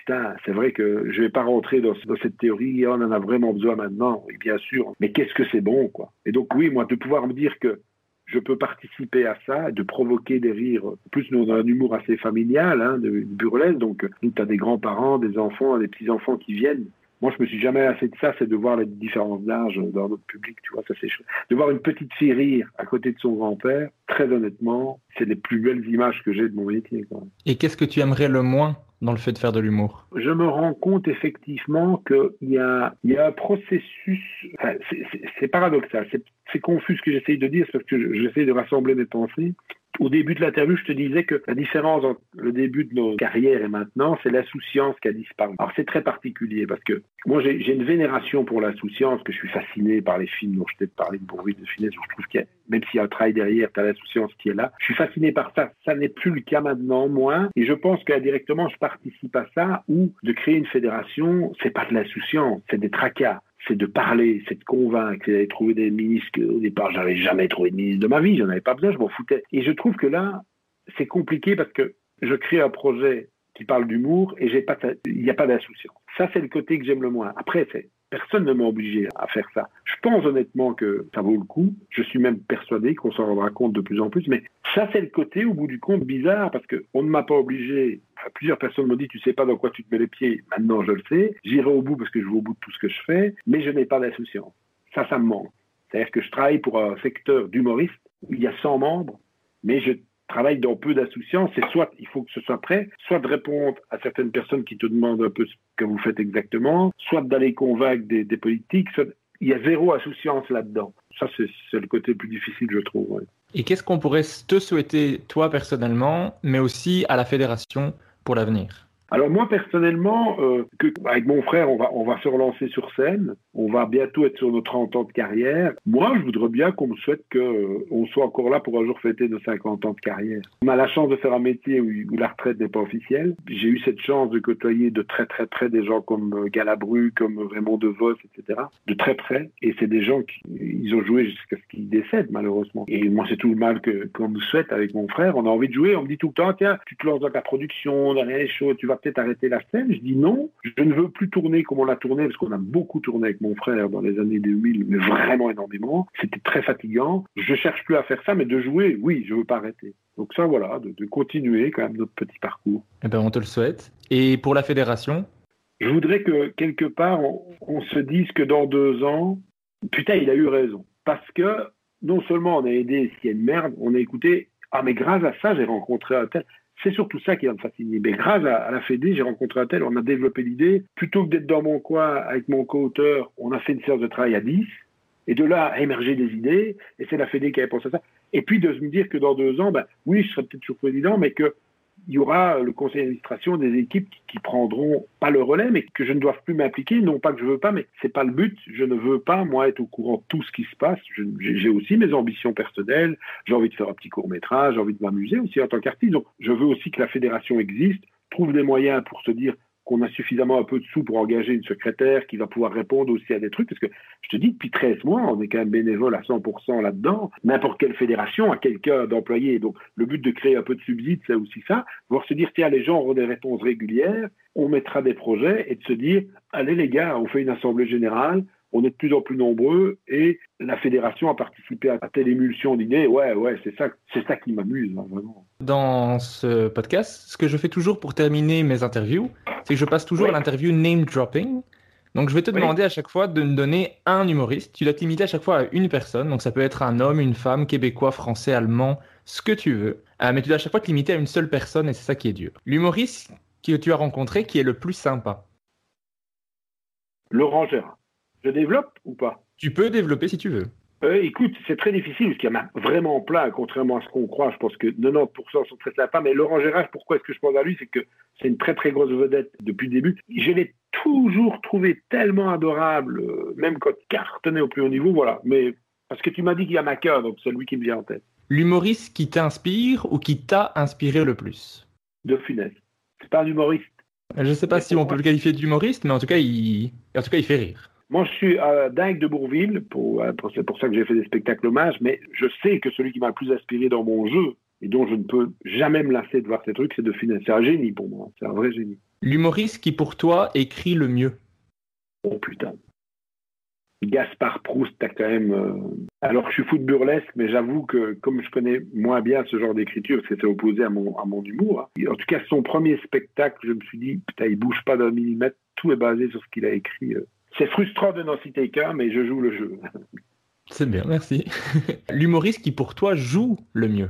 [SPEAKER 7] putain, c'est vrai que je vais pas rentrer dans, dans cette théorie, on en a vraiment besoin maintenant, et bien sûr, mais qu'est-ce que c'est bon, quoi. Et donc oui, moi, de pouvoir me dire que je peux participer à ça, de provoquer des rires. En plus, nous, on a un humour assez familial, hein, de, de burlesque, donc nous, tu as des grands-parents, des enfants, des petits-enfants qui viennent. Moi, je me suis jamais lassé de ça, c'est de voir les différences d'âge dans notre public, tu vois, ça c'est chouette. De voir une petite fille rire à côté de son grand-père, très honnêtement, c'est les plus belles images que j'ai de mon métier, quoi.
[SPEAKER 6] Et qu'est-ce que tu aimerais le moins dans le fait de faire de l'humour?
[SPEAKER 7] Je me rends compte effectivement qu'il y a, il y a un processus, enfin, c'est, c'est, c'est paradoxal, c'est, c'est confus ce que j'essaye de dire, parce que je, j'essaie de rassembler mes pensées. Au début de l'interview, je te disais que la différence entre le début de nos carrières et maintenant, c'est l'insouciance qui a disparu. Alors c'est très particulier parce que moi j'ai, j'ai une vénération pour l'insouciance, que je suis fasciné par les films dont je t'ai parlé de Bourvil, de Finesse, où je trouve qu'il y a, même s'il y a un travail derrière, tu as l'insouciance qui est là. Je suis fasciné par ça. Ça n'est plus le cas maintenant, moins. Et je pense qu'indirectement, je participe à ça, ou de créer une fédération, c'est pas de l'insouciance, c'est des tracas. C'est de parler, c'est de convaincre, c'est d'aller trouver des ministres qu'au départ, j'avais jamais trouvé de ministre de ma vie, j'en avais pas besoin, je m'en foutais. Et je trouve que là, c'est compliqué parce que je crée un projet qui parle d'humour et j'ai pas, il n'y a pas d'insouciance. Ça, c'est le côté que j'aime le moins. Après, c'est, personne ne m'a obligé à faire ça. Je pense honnêtement que ça vaut le coup. Je suis même persuadé qu'on s'en rendra compte de plus en plus. Mais ça, c'est le côté, au bout du compte, bizarre parce qu'on ne m'a pas obligé. Enfin, plusieurs personnes m'ont dit, tu sais pas dans quoi tu te mets les pieds. Maintenant, je le sais. J'irai au bout parce que je vais au bout de tout ce que je fais. Mais je n'ai pas d'insouciance. Ça, ça me manque. C'est-à-dire que je travaille pour un secteur d'humoristes où il y a cent membres, mais je travaille dans peu d'insouciance, c'est soit il faut que ce soit prêt, soit de répondre à certaines personnes qui te demandent un peu ce que vous faites exactement, soit d'aller convaincre des, des politiques, soit... il y a zéro insouciance là-dedans. Ça, c'est, c'est le côté le plus difficile, je trouve. Ouais.
[SPEAKER 6] Et qu'est-ce qu'on pourrait te souhaiter, toi, personnellement, mais aussi à la fédération pour l'avenir ?
[SPEAKER 7] Alors moi, personnellement, euh, que, avec mon frère, on va, on va se relancer sur scène. On va bientôt être sur nos trente ans de carrière. Moi, je voudrais bien qu'on me souhaite qu'on euh, soit encore là pour un jour fêter nos cinquante ans de carrière. On a la chance de faire un métier où, où la retraite n'est pas officielle. J'ai eu cette chance de côtoyer de très très près des gens comme euh, Galabru, comme Raymond DeVos, et cetera. De très près. Et c'est des gens qui ils ont joué jusqu'à ce qu'ils décèdent, malheureusement. Et moi, c'est tout le mal que, qu'on nous souhaite avec mon frère. On a envie de jouer. On me dit tout le temps, tiens, tu te lances dans ta production, dans les choses, tu vas peut-être arrêter la scène. Je dis non, je ne veux plus tourner comme on l'a tourné, parce qu'on a beaucoup tourné avec mon frère dans les années deux mille, mais vraiment énormément. C'était très fatigant. Je cherche plus à faire ça, mais de jouer, oui, je veux pas arrêter. Donc ça, voilà, de, de continuer quand même notre petit parcours.
[SPEAKER 6] Eh ben, on te le souhaite. Et pour la fédération ?
[SPEAKER 7] Je voudrais que, quelque part, on, on se dise que dans deux ans, putain, il a eu raison. Parce que, non seulement on a aidé s'il y a une merde, on a écouté, ah, mais grâce à ça, j'ai rencontré un tel... C'est surtout ça qui va me fasciner. Mais grâce à, à la Fédé, j'ai rencontré un tel, on a développé l'idée. Plutôt que d'être dans mon coin avec mon co-auteur, on a fait une séance de travail à dix. Et de là, a émergé des idées. Et c'est la Fédé qui avait pensé à ça. Et puis de me dire que dans deux ans, ben, oui, je serai peut-être toujours président, mais que il y aura le conseil d'administration des équipes qui, qui prendront pas le relais, mais que je ne doive plus m'impliquer. Non pas que je veux pas, mais c'est pas le but. Je ne veux pas, moi, être au courant de tout ce qui se passe. Je, j'ai aussi mes ambitions personnelles. J'ai envie de faire un petit court-métrage. J'ai envie de m'amuser aussi en tant qu'artiste. Donc, je veux aussi que la fédération existe, trouve des moyens pour se dire qu'on a suffisamment un peu de sous pour engager une secrétaire qui va pouvoir répondre aussi à des trucs. Parce que je te dis, depuis treize mois, on est quand même bénévole à cent pour cent là-dedans. N'importe quelle fédération a quelqu'un d'employé. Donc, le but de créer un peu de subside, c'est aussi ça. Voir se dire, tiens, les gens auront des réponses régulières, on mettra des projets et de se dire, allez les gars, on fait une assemblée générale, on est de plus en plus nombreux et la fédération a participé à telle émulsion d'idées. Ouais, ouais, c'est ça, c'est ça qui m'amuse, hein, vraiment.
[SPEAKER 6] Dans ce podcast, ce que je fais toujours pour terminer mes interviews, c'est que je passe toujours oui. à l'interview name dropping. Donc, je vais te oui. demander à chaque fois de me donner un humoriste. Tu dois te limiter à chaque fois à une personne. Donc, ça peut être un homme, une femme, québécois, français, allemand, ce que tu veux. Euh, mais tu dois à chaque fois te limiter à une seule personne et c'est ça qui est dur. L'humoriste que tu as rencontré qui est le plus sympa?
[SPEAKER 7] Laurent Gérard. Je développe ou pas?
[SPEAKER 6] Tu peux développer si tu veux.
[SPEAKER 7] Euh, écoute, c'est très difficile parce qu'il y en a vraiment plein, contrairement à ce qu'on croit. Je pense que quatre-vingt-dix pour cent sont très sympas. Mais Laurent Gérard, pourquoi est-ce que je pense à lui? C'est que c'est une très très grosse vedette depuis le début. Je l'ai toujours trouvé tellement adorable, euh, même quand il cartonnait au plus haut niveau. Voilà. Mais parce que tu m'as dit qu'il y en a qu'un, donc c'est lui qui me vient en tête.
[SPEAKER 6] L'humoriste qui t'inspire ou qui t'a inspiré le plus?
[SPEAKER 7] De Funès. C'est pas un humoriste.
[SPEAKER 6] Je ne sais pas si on peut le qualifier d'humoriste, mais en tout cas, il, en tout cas, il fait rire.
[SPEAKER 7] Moi, je suis euh, dingue de Bourvil, pour, euh, pour, c'est pour ça que j'ai fait des spectacles hommages, mais je sais que celui qui m'a le plus inspiré dans mon jeu, et dont je ne peux jamais me lasser de voir ces trucs, c'est de Funès. C'est un génie pour moi, c'est un vrai génie.
[SPEAKER 6] L'humoriste qui, pour toi, écrit le mieux?
[SPEAKER 7] Oh putain. Gaspard Proust, t'as quand même... Euh... Alors, je suis fou de burlesque, mais j'avoue que comme je connais moins bien ce genre d'écriture, parce que c'est opposé à mon, à mon humour, hein. En tout cas, son premier spectacle, je me suis dit, putain, il bouge pas d'un millimètre, tout est basé sur ce qu'il a écrit. C'est frustrant de n'en citer qu'un, mais je joue le jeu.
[SPEAKER 6] C'est bien, merci. L'humoriste qui, pour toi, joue le mieux?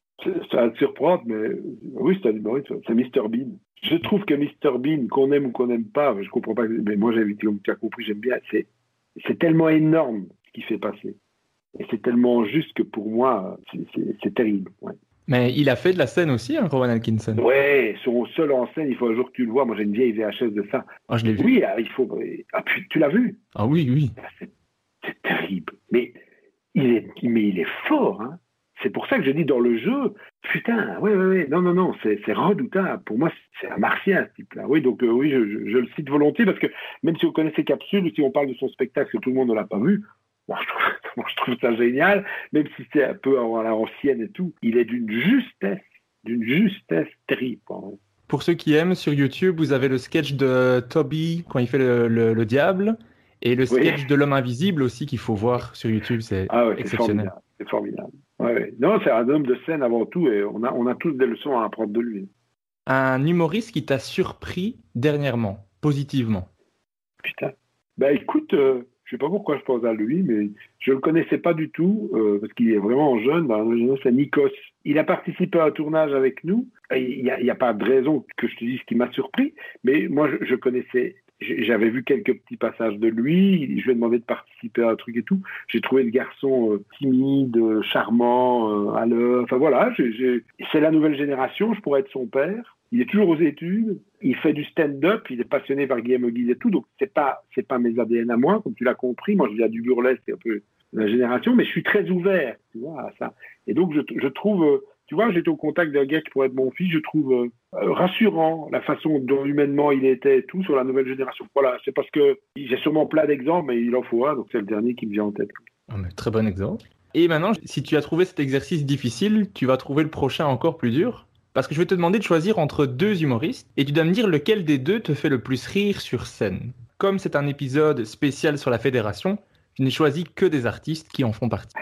[SPEAKER 7] Ça va te surprendre, mais oui, c'est un humoriste, c'est mister Bean. Je trouve que mister Bean, qu'on aime ou qu'on n'aime pas, je comprends pas, mais moi, j'ai, comme tu as compris, j'aime bien, c'est, c'est tellement énorme ce qu'il fait passer. Et c'est tellement juste que pour moi, c'est, c'est, c'est terrible. Ouais.
[SPEAKER 6] Mais il a fait de la scène aussi, hein, Rowan Atkinson.
[SPEAKER 7] Ouais, son seul en scène, il faut un jour que tu le vois. Moi, j'ai une vieille V H S de ça.
[SPEAKER 6] Ah, je l'ai vu.
[SPEAKER 7] Oui, il faut. Ah, puis, tu l'as vu?
[SPEAKER 6] Ah oui, oui.
[SPEAKER 7] C'est, c'est terrible. Mais il est, mais il est fort, hein. C'est pour ça que je dis dans le jeu, putain, ouais, ouais, ouais, non, non, non, c'est, c'est redoutable. Pour moi, c'est un martien, ce type-là. Oui, donc, euh, oui, je, je, je le cite volontiers parce que même si on connaît ses capsules, ou si on parle de son spectacle que tout le monde ne l'a pas vu, moi, je trouve, moi, je trouve ça génial, même si c'est un peu à la ancienne et tout. Il est d'une justesse, d'une justesse terrible. Hein.
[SPEAKER 6] Pour ceux qui aiment, sur YouTube, vous avez le sketch de Toby quand il fait le, le, le diable, et le sketch oui. de l'homme invisible aussi qu'il faut voir sur YouTube. C'est
[SPEAKER 7] ah ouais,
[SPEAKER 6] exceptionnel.
[SPEAKER 7] C'est formidable. C'est formidable. Ouais, ouais. Non, c'est un homme de scène avant tout, et on a, on a tous des leçons à apprendre de lui.
[SPEAKER 6] Un humoriste qui t'a surpris dernièrement, positivement?
[SPEAKER 7] Putain. Bah écoute, euh, je sais pas pourquoi je pense à lui, mais je le connaissais pas du tout, euh, parce qu'il est vraiment jeune. Dans la jeunesse, c'est Nikos. Il a participé à un tournage avec nous. Il n'y a, a pas de raison que je te dise qui m'a surpris, mais moi, je, je connaissais... J'avais vu quelques petits passages de lui, je lui ai demandé de participer à un truc et tout. J'ai trouvé le garçon euh, timide, charmant, euh, à l'heure. Enfin voilà, j'ai, j'ai... c'est la nouvelle génération, je pourrais être son père. Il est toujours aux études, il fait du stand-up, il est passionné par Guillaume Guise et tout, donc c'est pas, c'est pas mes A D N à moi, comme tu l'as compris. Moi, je viens du burlesque, c'est un peu la génération, mais je suis très ouvert, tu vois, à ça. Et donc, je, je trouve... Euh, Tu vois, j'étais au contact d'un gars qui pourrait être mon fils, je trouve euh, rassurant la façon dont humainement il était et tout sur la nouvelle génération. Voilà, c'est parce que j'ai sûrement plein d'exemples, mais il en faut un, donc c'est le dernier qui me vient en tête.
[SPEAKER 6] Oh, mais très bon exemple. Et maintenant, si tu as trouvé cet exercice difficile, tu vas trouver le prochain encore plus dur. Parce que je vais te demander de choisir entre deux humoristes, et tu dois me dire lequel des deux te fait le plus rire sur scène. Comme c'est un épisode spécial sur la fédération, je n'ai choisi que des artistes qui en font partie.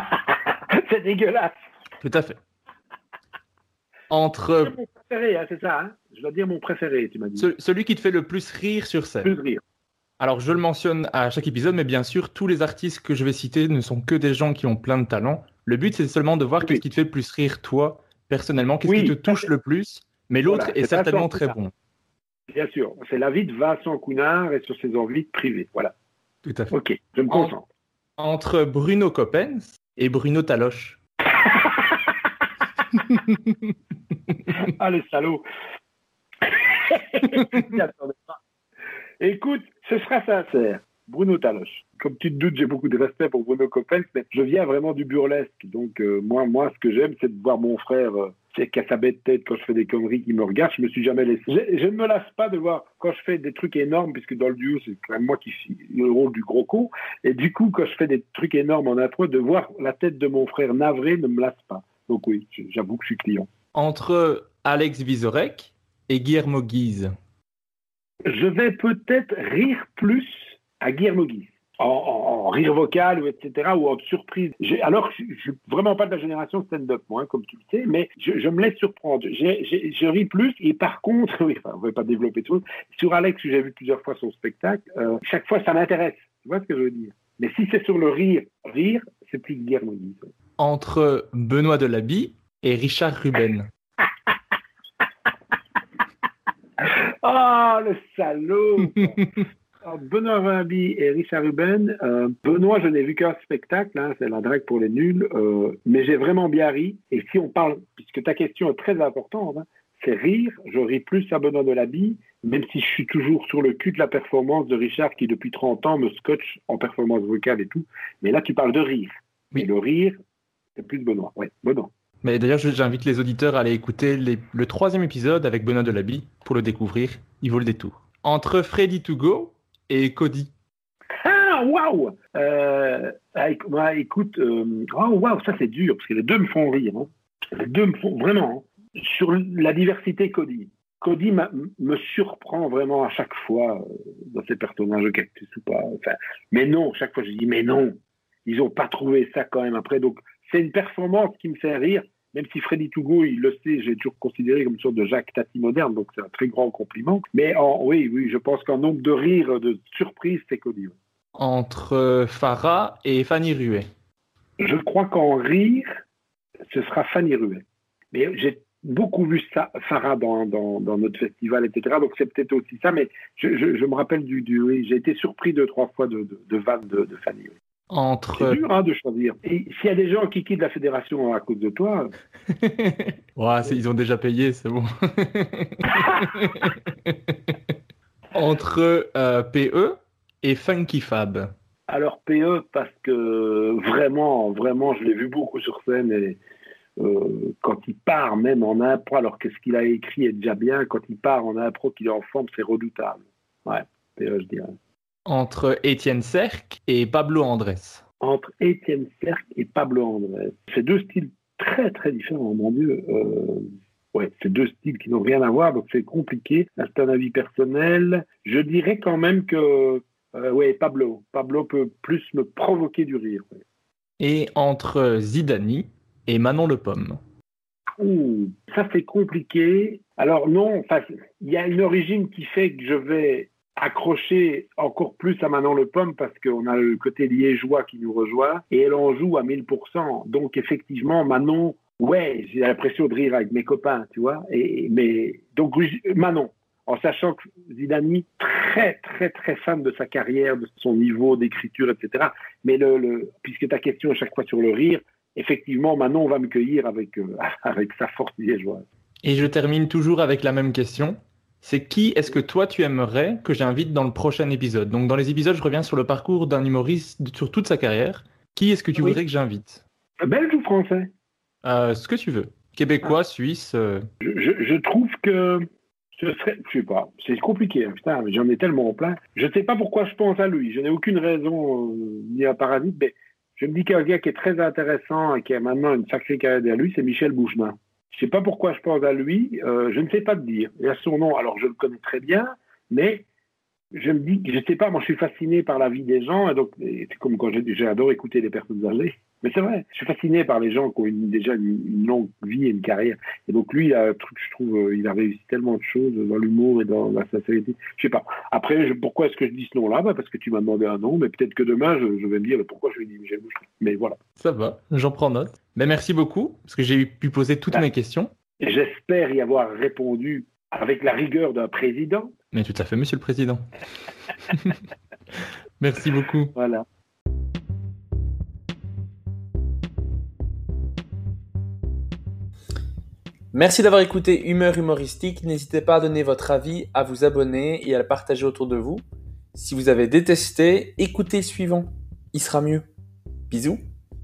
[SPEAKER 7] C'est dégueulasse.
[SPEAKER 6] Tout à fait. Entre...
[SPEAKER 7] C'est mon préféré, hein, c'est ça, hein, je dois dire mon préféré, tu m'as dit.
[SPEAKER 6] Ce, celui qui te fait le plus rire sur scène.
[SPEAKER 7] Plus rire.
[SPEAKER 6] Alors, je le mentionne à chaque épisode, mais bien sûr, tous les artistes que je vais citer ne sont que des gens qui ont plein de talent. Le but, c'est seulement de voir oui. qu'est-ce qui te fait le plus rire, toi, personnellement, qu'est-ce oui, qui te touche le plus, mais l'autre voilà, est certainement très bon.
[SPEAKER 7] Bien sûr, c'est la vie de Vincent Counard et sur ses envies privées, voilà.
[SPEAKER 6] Tout à fait.
[SPEAKER 7] Ok, je me concentre.
[SPEAKER 6] En, entre Bruno Coppens et Bruno Taloche.
[SPEAKER 7] Ah, le salaud. Écoute, ce sera sincère. Bruno Taloche. Comme tu te doutes, j'ai beaucoup de respect pour Bruno Coppens, mais je viens vraiment du burlesque. Donc, euh, moi, moi, ce que j'aime, c'est de voir mon frère, euh, c'est qu'à sa bête tête quand je fais des conneries qui me regardent. Je me suis jamais laissé. Je, je ne me lasse pas de voir quand je fais des trucs énormes, puisque dans le duo, c'est quand même moi qui suis le rôle du gros con. Et du coup, quand je fais des trucs énormes en impro, de voir la tête de mon frère navré ne me lasse pas. Donc oui, j'avoue que je suis client.
[SPEAKER 6] Entre Alex Vizorek et Guillermo Guise.
[SPEAKER 7] Je vais peut-être rire plus à Guillermo Guise. En, en, en rire vocal, ou et cetera, ou en surprise. J'ai, alors, je ne suis vraiment pas de la génération stand-up, moi, hein, comme tu le sais, mais je, je me laisse surprendre. J'ai, j'ai, je ris plus, et par contre, oui, enfin, on ne va pas développer tout. Sur Alex, j'ai vu plusieurs fois son spectacle, euh, chaque fois, ça m'intéresse. Tu vois ce que je veux dire? Mais si c'est sur le rire, rire, c'est plus Guillermo Guise.
[SPEAKER 6] Entre Benoît Delabie et Richard Ruben.
[SPEAKER 7] Oh, le salaud. Alors, Benoît Delabie et Richard Ruben. Euh, Benoît, je n'ai vu qu'un spectacle, hein, c'est la drague pour les nuls, euh, mais j'ai vraiment bien ri. Et si on parle, puisque ta question est très importante, hein, c'est rire, je ris plus à Benoît Delabie, même si je suis toujours sur le cul de la performance de Richard qui, depuis trente ans, me scotche en performance vocale et tout. Mais là, tu parles de rire. Oui. Et le rire, c'est plus de Benoît. Ouais, Benoît.
[SPEAKER 6] Mais d'ailleurs, j'invite les auditeurs à aller écouter les, le troisième épisode avec Benoît Delabie pour le découvrir. Il vaut le détour. Entre Freddy To Go et Cody.
[SPEAKER 7] Ah, waouh euh, bah, Écoute, euh, oh, waouh, ça c'est dur, parce que les deux me font rire. Hein. Les deux me font vraiment. Hein. Sur la diversité, Cody. Cody me surprend vraiment à chaque fois euh, dans ses personnages de Cactus ou pas. Enfin, mais non, chaque fois je dis mais non, ils ont pas trouvé ça quand même après. Donc c'est une performance qui me fait rire, même si Freddy Togo, il le sait, j'ai toujours considéré comme une sorte de Jacques Tati moderne, donc c'est un très grand compliment. Mais en, oui, oui, je pense qu'en nombre de rires, de surprises, c'est Cody.
[SPEAKER 6] Entre Farah et Fanny Ruet.
[SPEAKER 7] Je crois qu'en rire, ce sera Fanny Ruet. Mais j'ai beaucoup vu ça, Farah dans, dans, dans notre festival, et cetera. Donc c'est peut-être aussi ça, mais je, je, je me rappelle du, du oui, j'ai été surpris deux, trois fois de, de, de vannes de, de Fanny Ruet.
[SPEAKER 6] Entre...
[SPEAKER 7] C'est dur hein, de choisir. Et s'il y a des gens qui quittent la fédération à cause de toi...
[SPEAKER 6] ouais, c'est, ils ont déjà payé, c'est bon. Entre euh, P E et Funky Fab.
[SPEAKER 7] Alors P E, parce que vraiment, vraiment, je l'ai vu beaucoup sur scène et euh, quand il part même en impro, alors que ce qu'il a écrit est déjà bien, quand il part en impro, qu'il est en forme, c'est redoutable. Ouais, P E, je dirais. Entre
[SPEAKER 6] Étienne Cerc et Pablo Andrés.
[SPEAKER 7] Entre Étienne Cerc et Pablo Andrés. C'est deux styles très très différents, mon Dieu. Euh, ouais, c'est deux styles qui n'ont rien à voir, donc c'est compliqué. Là, c'est un avis personnel. Je dirais quand même que euh, ouais, Pablo. Pablo peut plus me provoquer du rire. Ouais.
[SPEAKER 6] Et entre Zidani et Manon Le Pomme.
[SPEAKER 7] Ouh, ça c'est compliqué. Alors non, il y a une origine qui fait que je vais accrocher encore plus à Manon Le Pomme parce qu'on a le côté liégeois qui nous rejoint et elle en joue à mille pour cent. Donc effectivement, Manon, ouais, j'ai l'impression de rire avec mes copains, tu vois. Et, mais donc Manon, en sachant que Zidani, très très très fan de sa carrière, de son niveau d'écriture, et cetera. Mais le, le, puisque ta question à chaque fois sur le rire, effectivement, Manon va me cueillir avec, euh, avec sa force liégeoise.
[SPEAKER 6] Et je termine toujours avec la même question. C'est qui est-ce que toi tu aimerais que j'invite dans le prochain épisode? Donc dans les épisodes, je reviens sur le parcours d'un humoriste sur toute sa carrière. Qui est-ce que tu oui. voudrais que j'invite?
[SPEAKER 7] Belge ou français?
[SPEAKER 6] euh, Ce que tu veux. Québécois, ah. Suisse. Euh...
[SPEAKER 7] Je, je, je trouve que ce serait, je sais pas, c'est compliqué. Hein, putain, j'en ai tellement plein. Je sais pas pourquoi je pense à lui. Je n'ai aucune raison euh, ni à Parasite, mais je me dis qu'un gars qui est très intéressant et qui a maintenant une sacrée carrière derrière lui, c'est Michel Bouchemin. Je ne sais pas pourquoi je pense à lui, euh, je ne sais pas te dire. Il a son nom, alors je le connais très bien, mais je me dis, je ne sais pas, moi je suis fasciné par la vie des gens, et donc et c'est comme quand j'ai, j'adore écouter les personnes âgées. Mais c'est vrai, je suis fasciné par les gens qui ont une, déjà une, une longue vie et une carrière. Et donc lui, il a un truc, je trouve, il a réussi tellement de choses dans l'humour et dans la sincérité. Je sais pas. Après, je, pourquoi est-ce que je dis ce nom-là? Bah parce que tu m'as demandé un nom, mais peut-être que demain, je, je vais me dire pourquoi je lui dis Michel Bouchemin. Mais voilà.
[SPEAKER 6] Ça va, j'en prends note. Mais merci beaucoup, parce que j'ai pu poser toutes ah. mes questions.
[SPEAKER 7] Et j'espère y avoir répondu avec la rigueur d'un président.
[SPEAKER 6] Mais tout à fait, monsieur le président. Merci beaucoup.
[SPEAKER 7] Voilà.
[SPEAKER 11] Merci d'avoir écouté Humeur Humoristique. N'hésitez pas à donner votre avis, à vous abonner et à le partager autour de vous. Si vous avez détesté, écoutez le suivant. Il sera mieux. Bisous.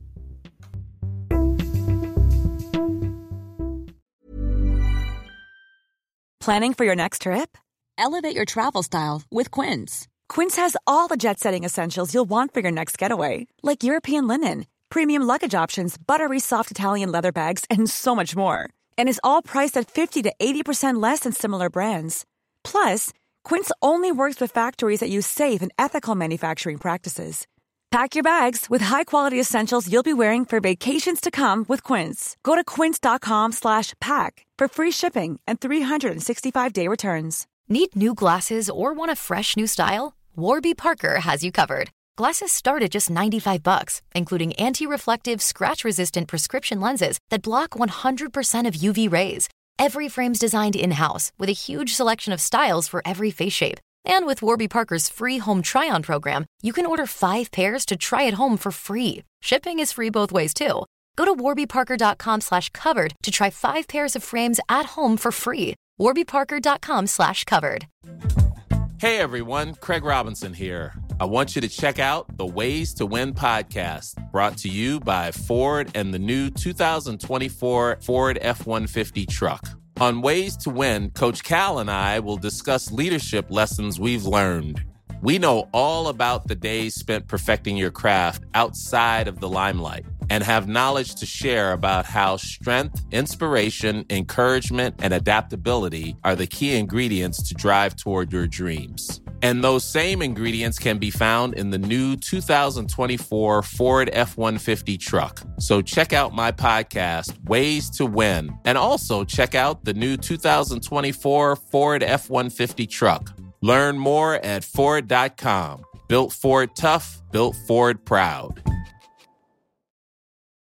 [SPEAKER 12] Planning for your next trip? Elevate your travel style with Quince. Quince has all the jet-setting essentials you'll want for your next getaway, like European linen, premium luggage options, buttery soft Italian leather bags, and so much more. And is all priced at fifty to eighty percent less than similar brands. Plus, Quince only works with factories that use safe and ethical manufacturing practices. Pack your bags with high-quality essentials you'll be wearing for vacations to come with Quince. Go to quince.com slash pack for free shipping and three sixty-five day returns.
[SPEAKER 13] Need new glasses or want a fresh new style? Warby Parker has you covered. Glasses start at just ninety-five bucks, including anti-reflective, scratch-resistant prescription lenses that block one hundred percent of U V rays. Every frame's designed in-house with a huge selection of styles for every face shape. And with Warby Parker's free home try-on program, you can order five pairs to try at home for free. Shipping is free both ways, too. Go to warbyparker.com slash covered to try five pairs of frames at home for free. warbyparker.com slash covered.
[SPEAKER 14] Hey, everyone. Craig Robinson here. I want you to check out the Ways to Win podcast, brought to you by Ford and the new two thousand twenty-four Ford F one fifty truck. On Ways to Win, Coach Cal and I will discuss leadership lessons we've learned. We know all about the days spent perfecting your craft outside of the limelight. and have knowledge to share about how strength, inspiration, encouragement, and adaptability are the key ingredients to drive toward your dreams. And those same ingredients can be found in the new two thousand twenty-four Ford F one fifty truck. So check out my podcast, Ways to Win, and also check out the new two thousand twenty-four Ford F one fifty truck. Learn more at Ford dot com. Built Ford tough, built Ford proud.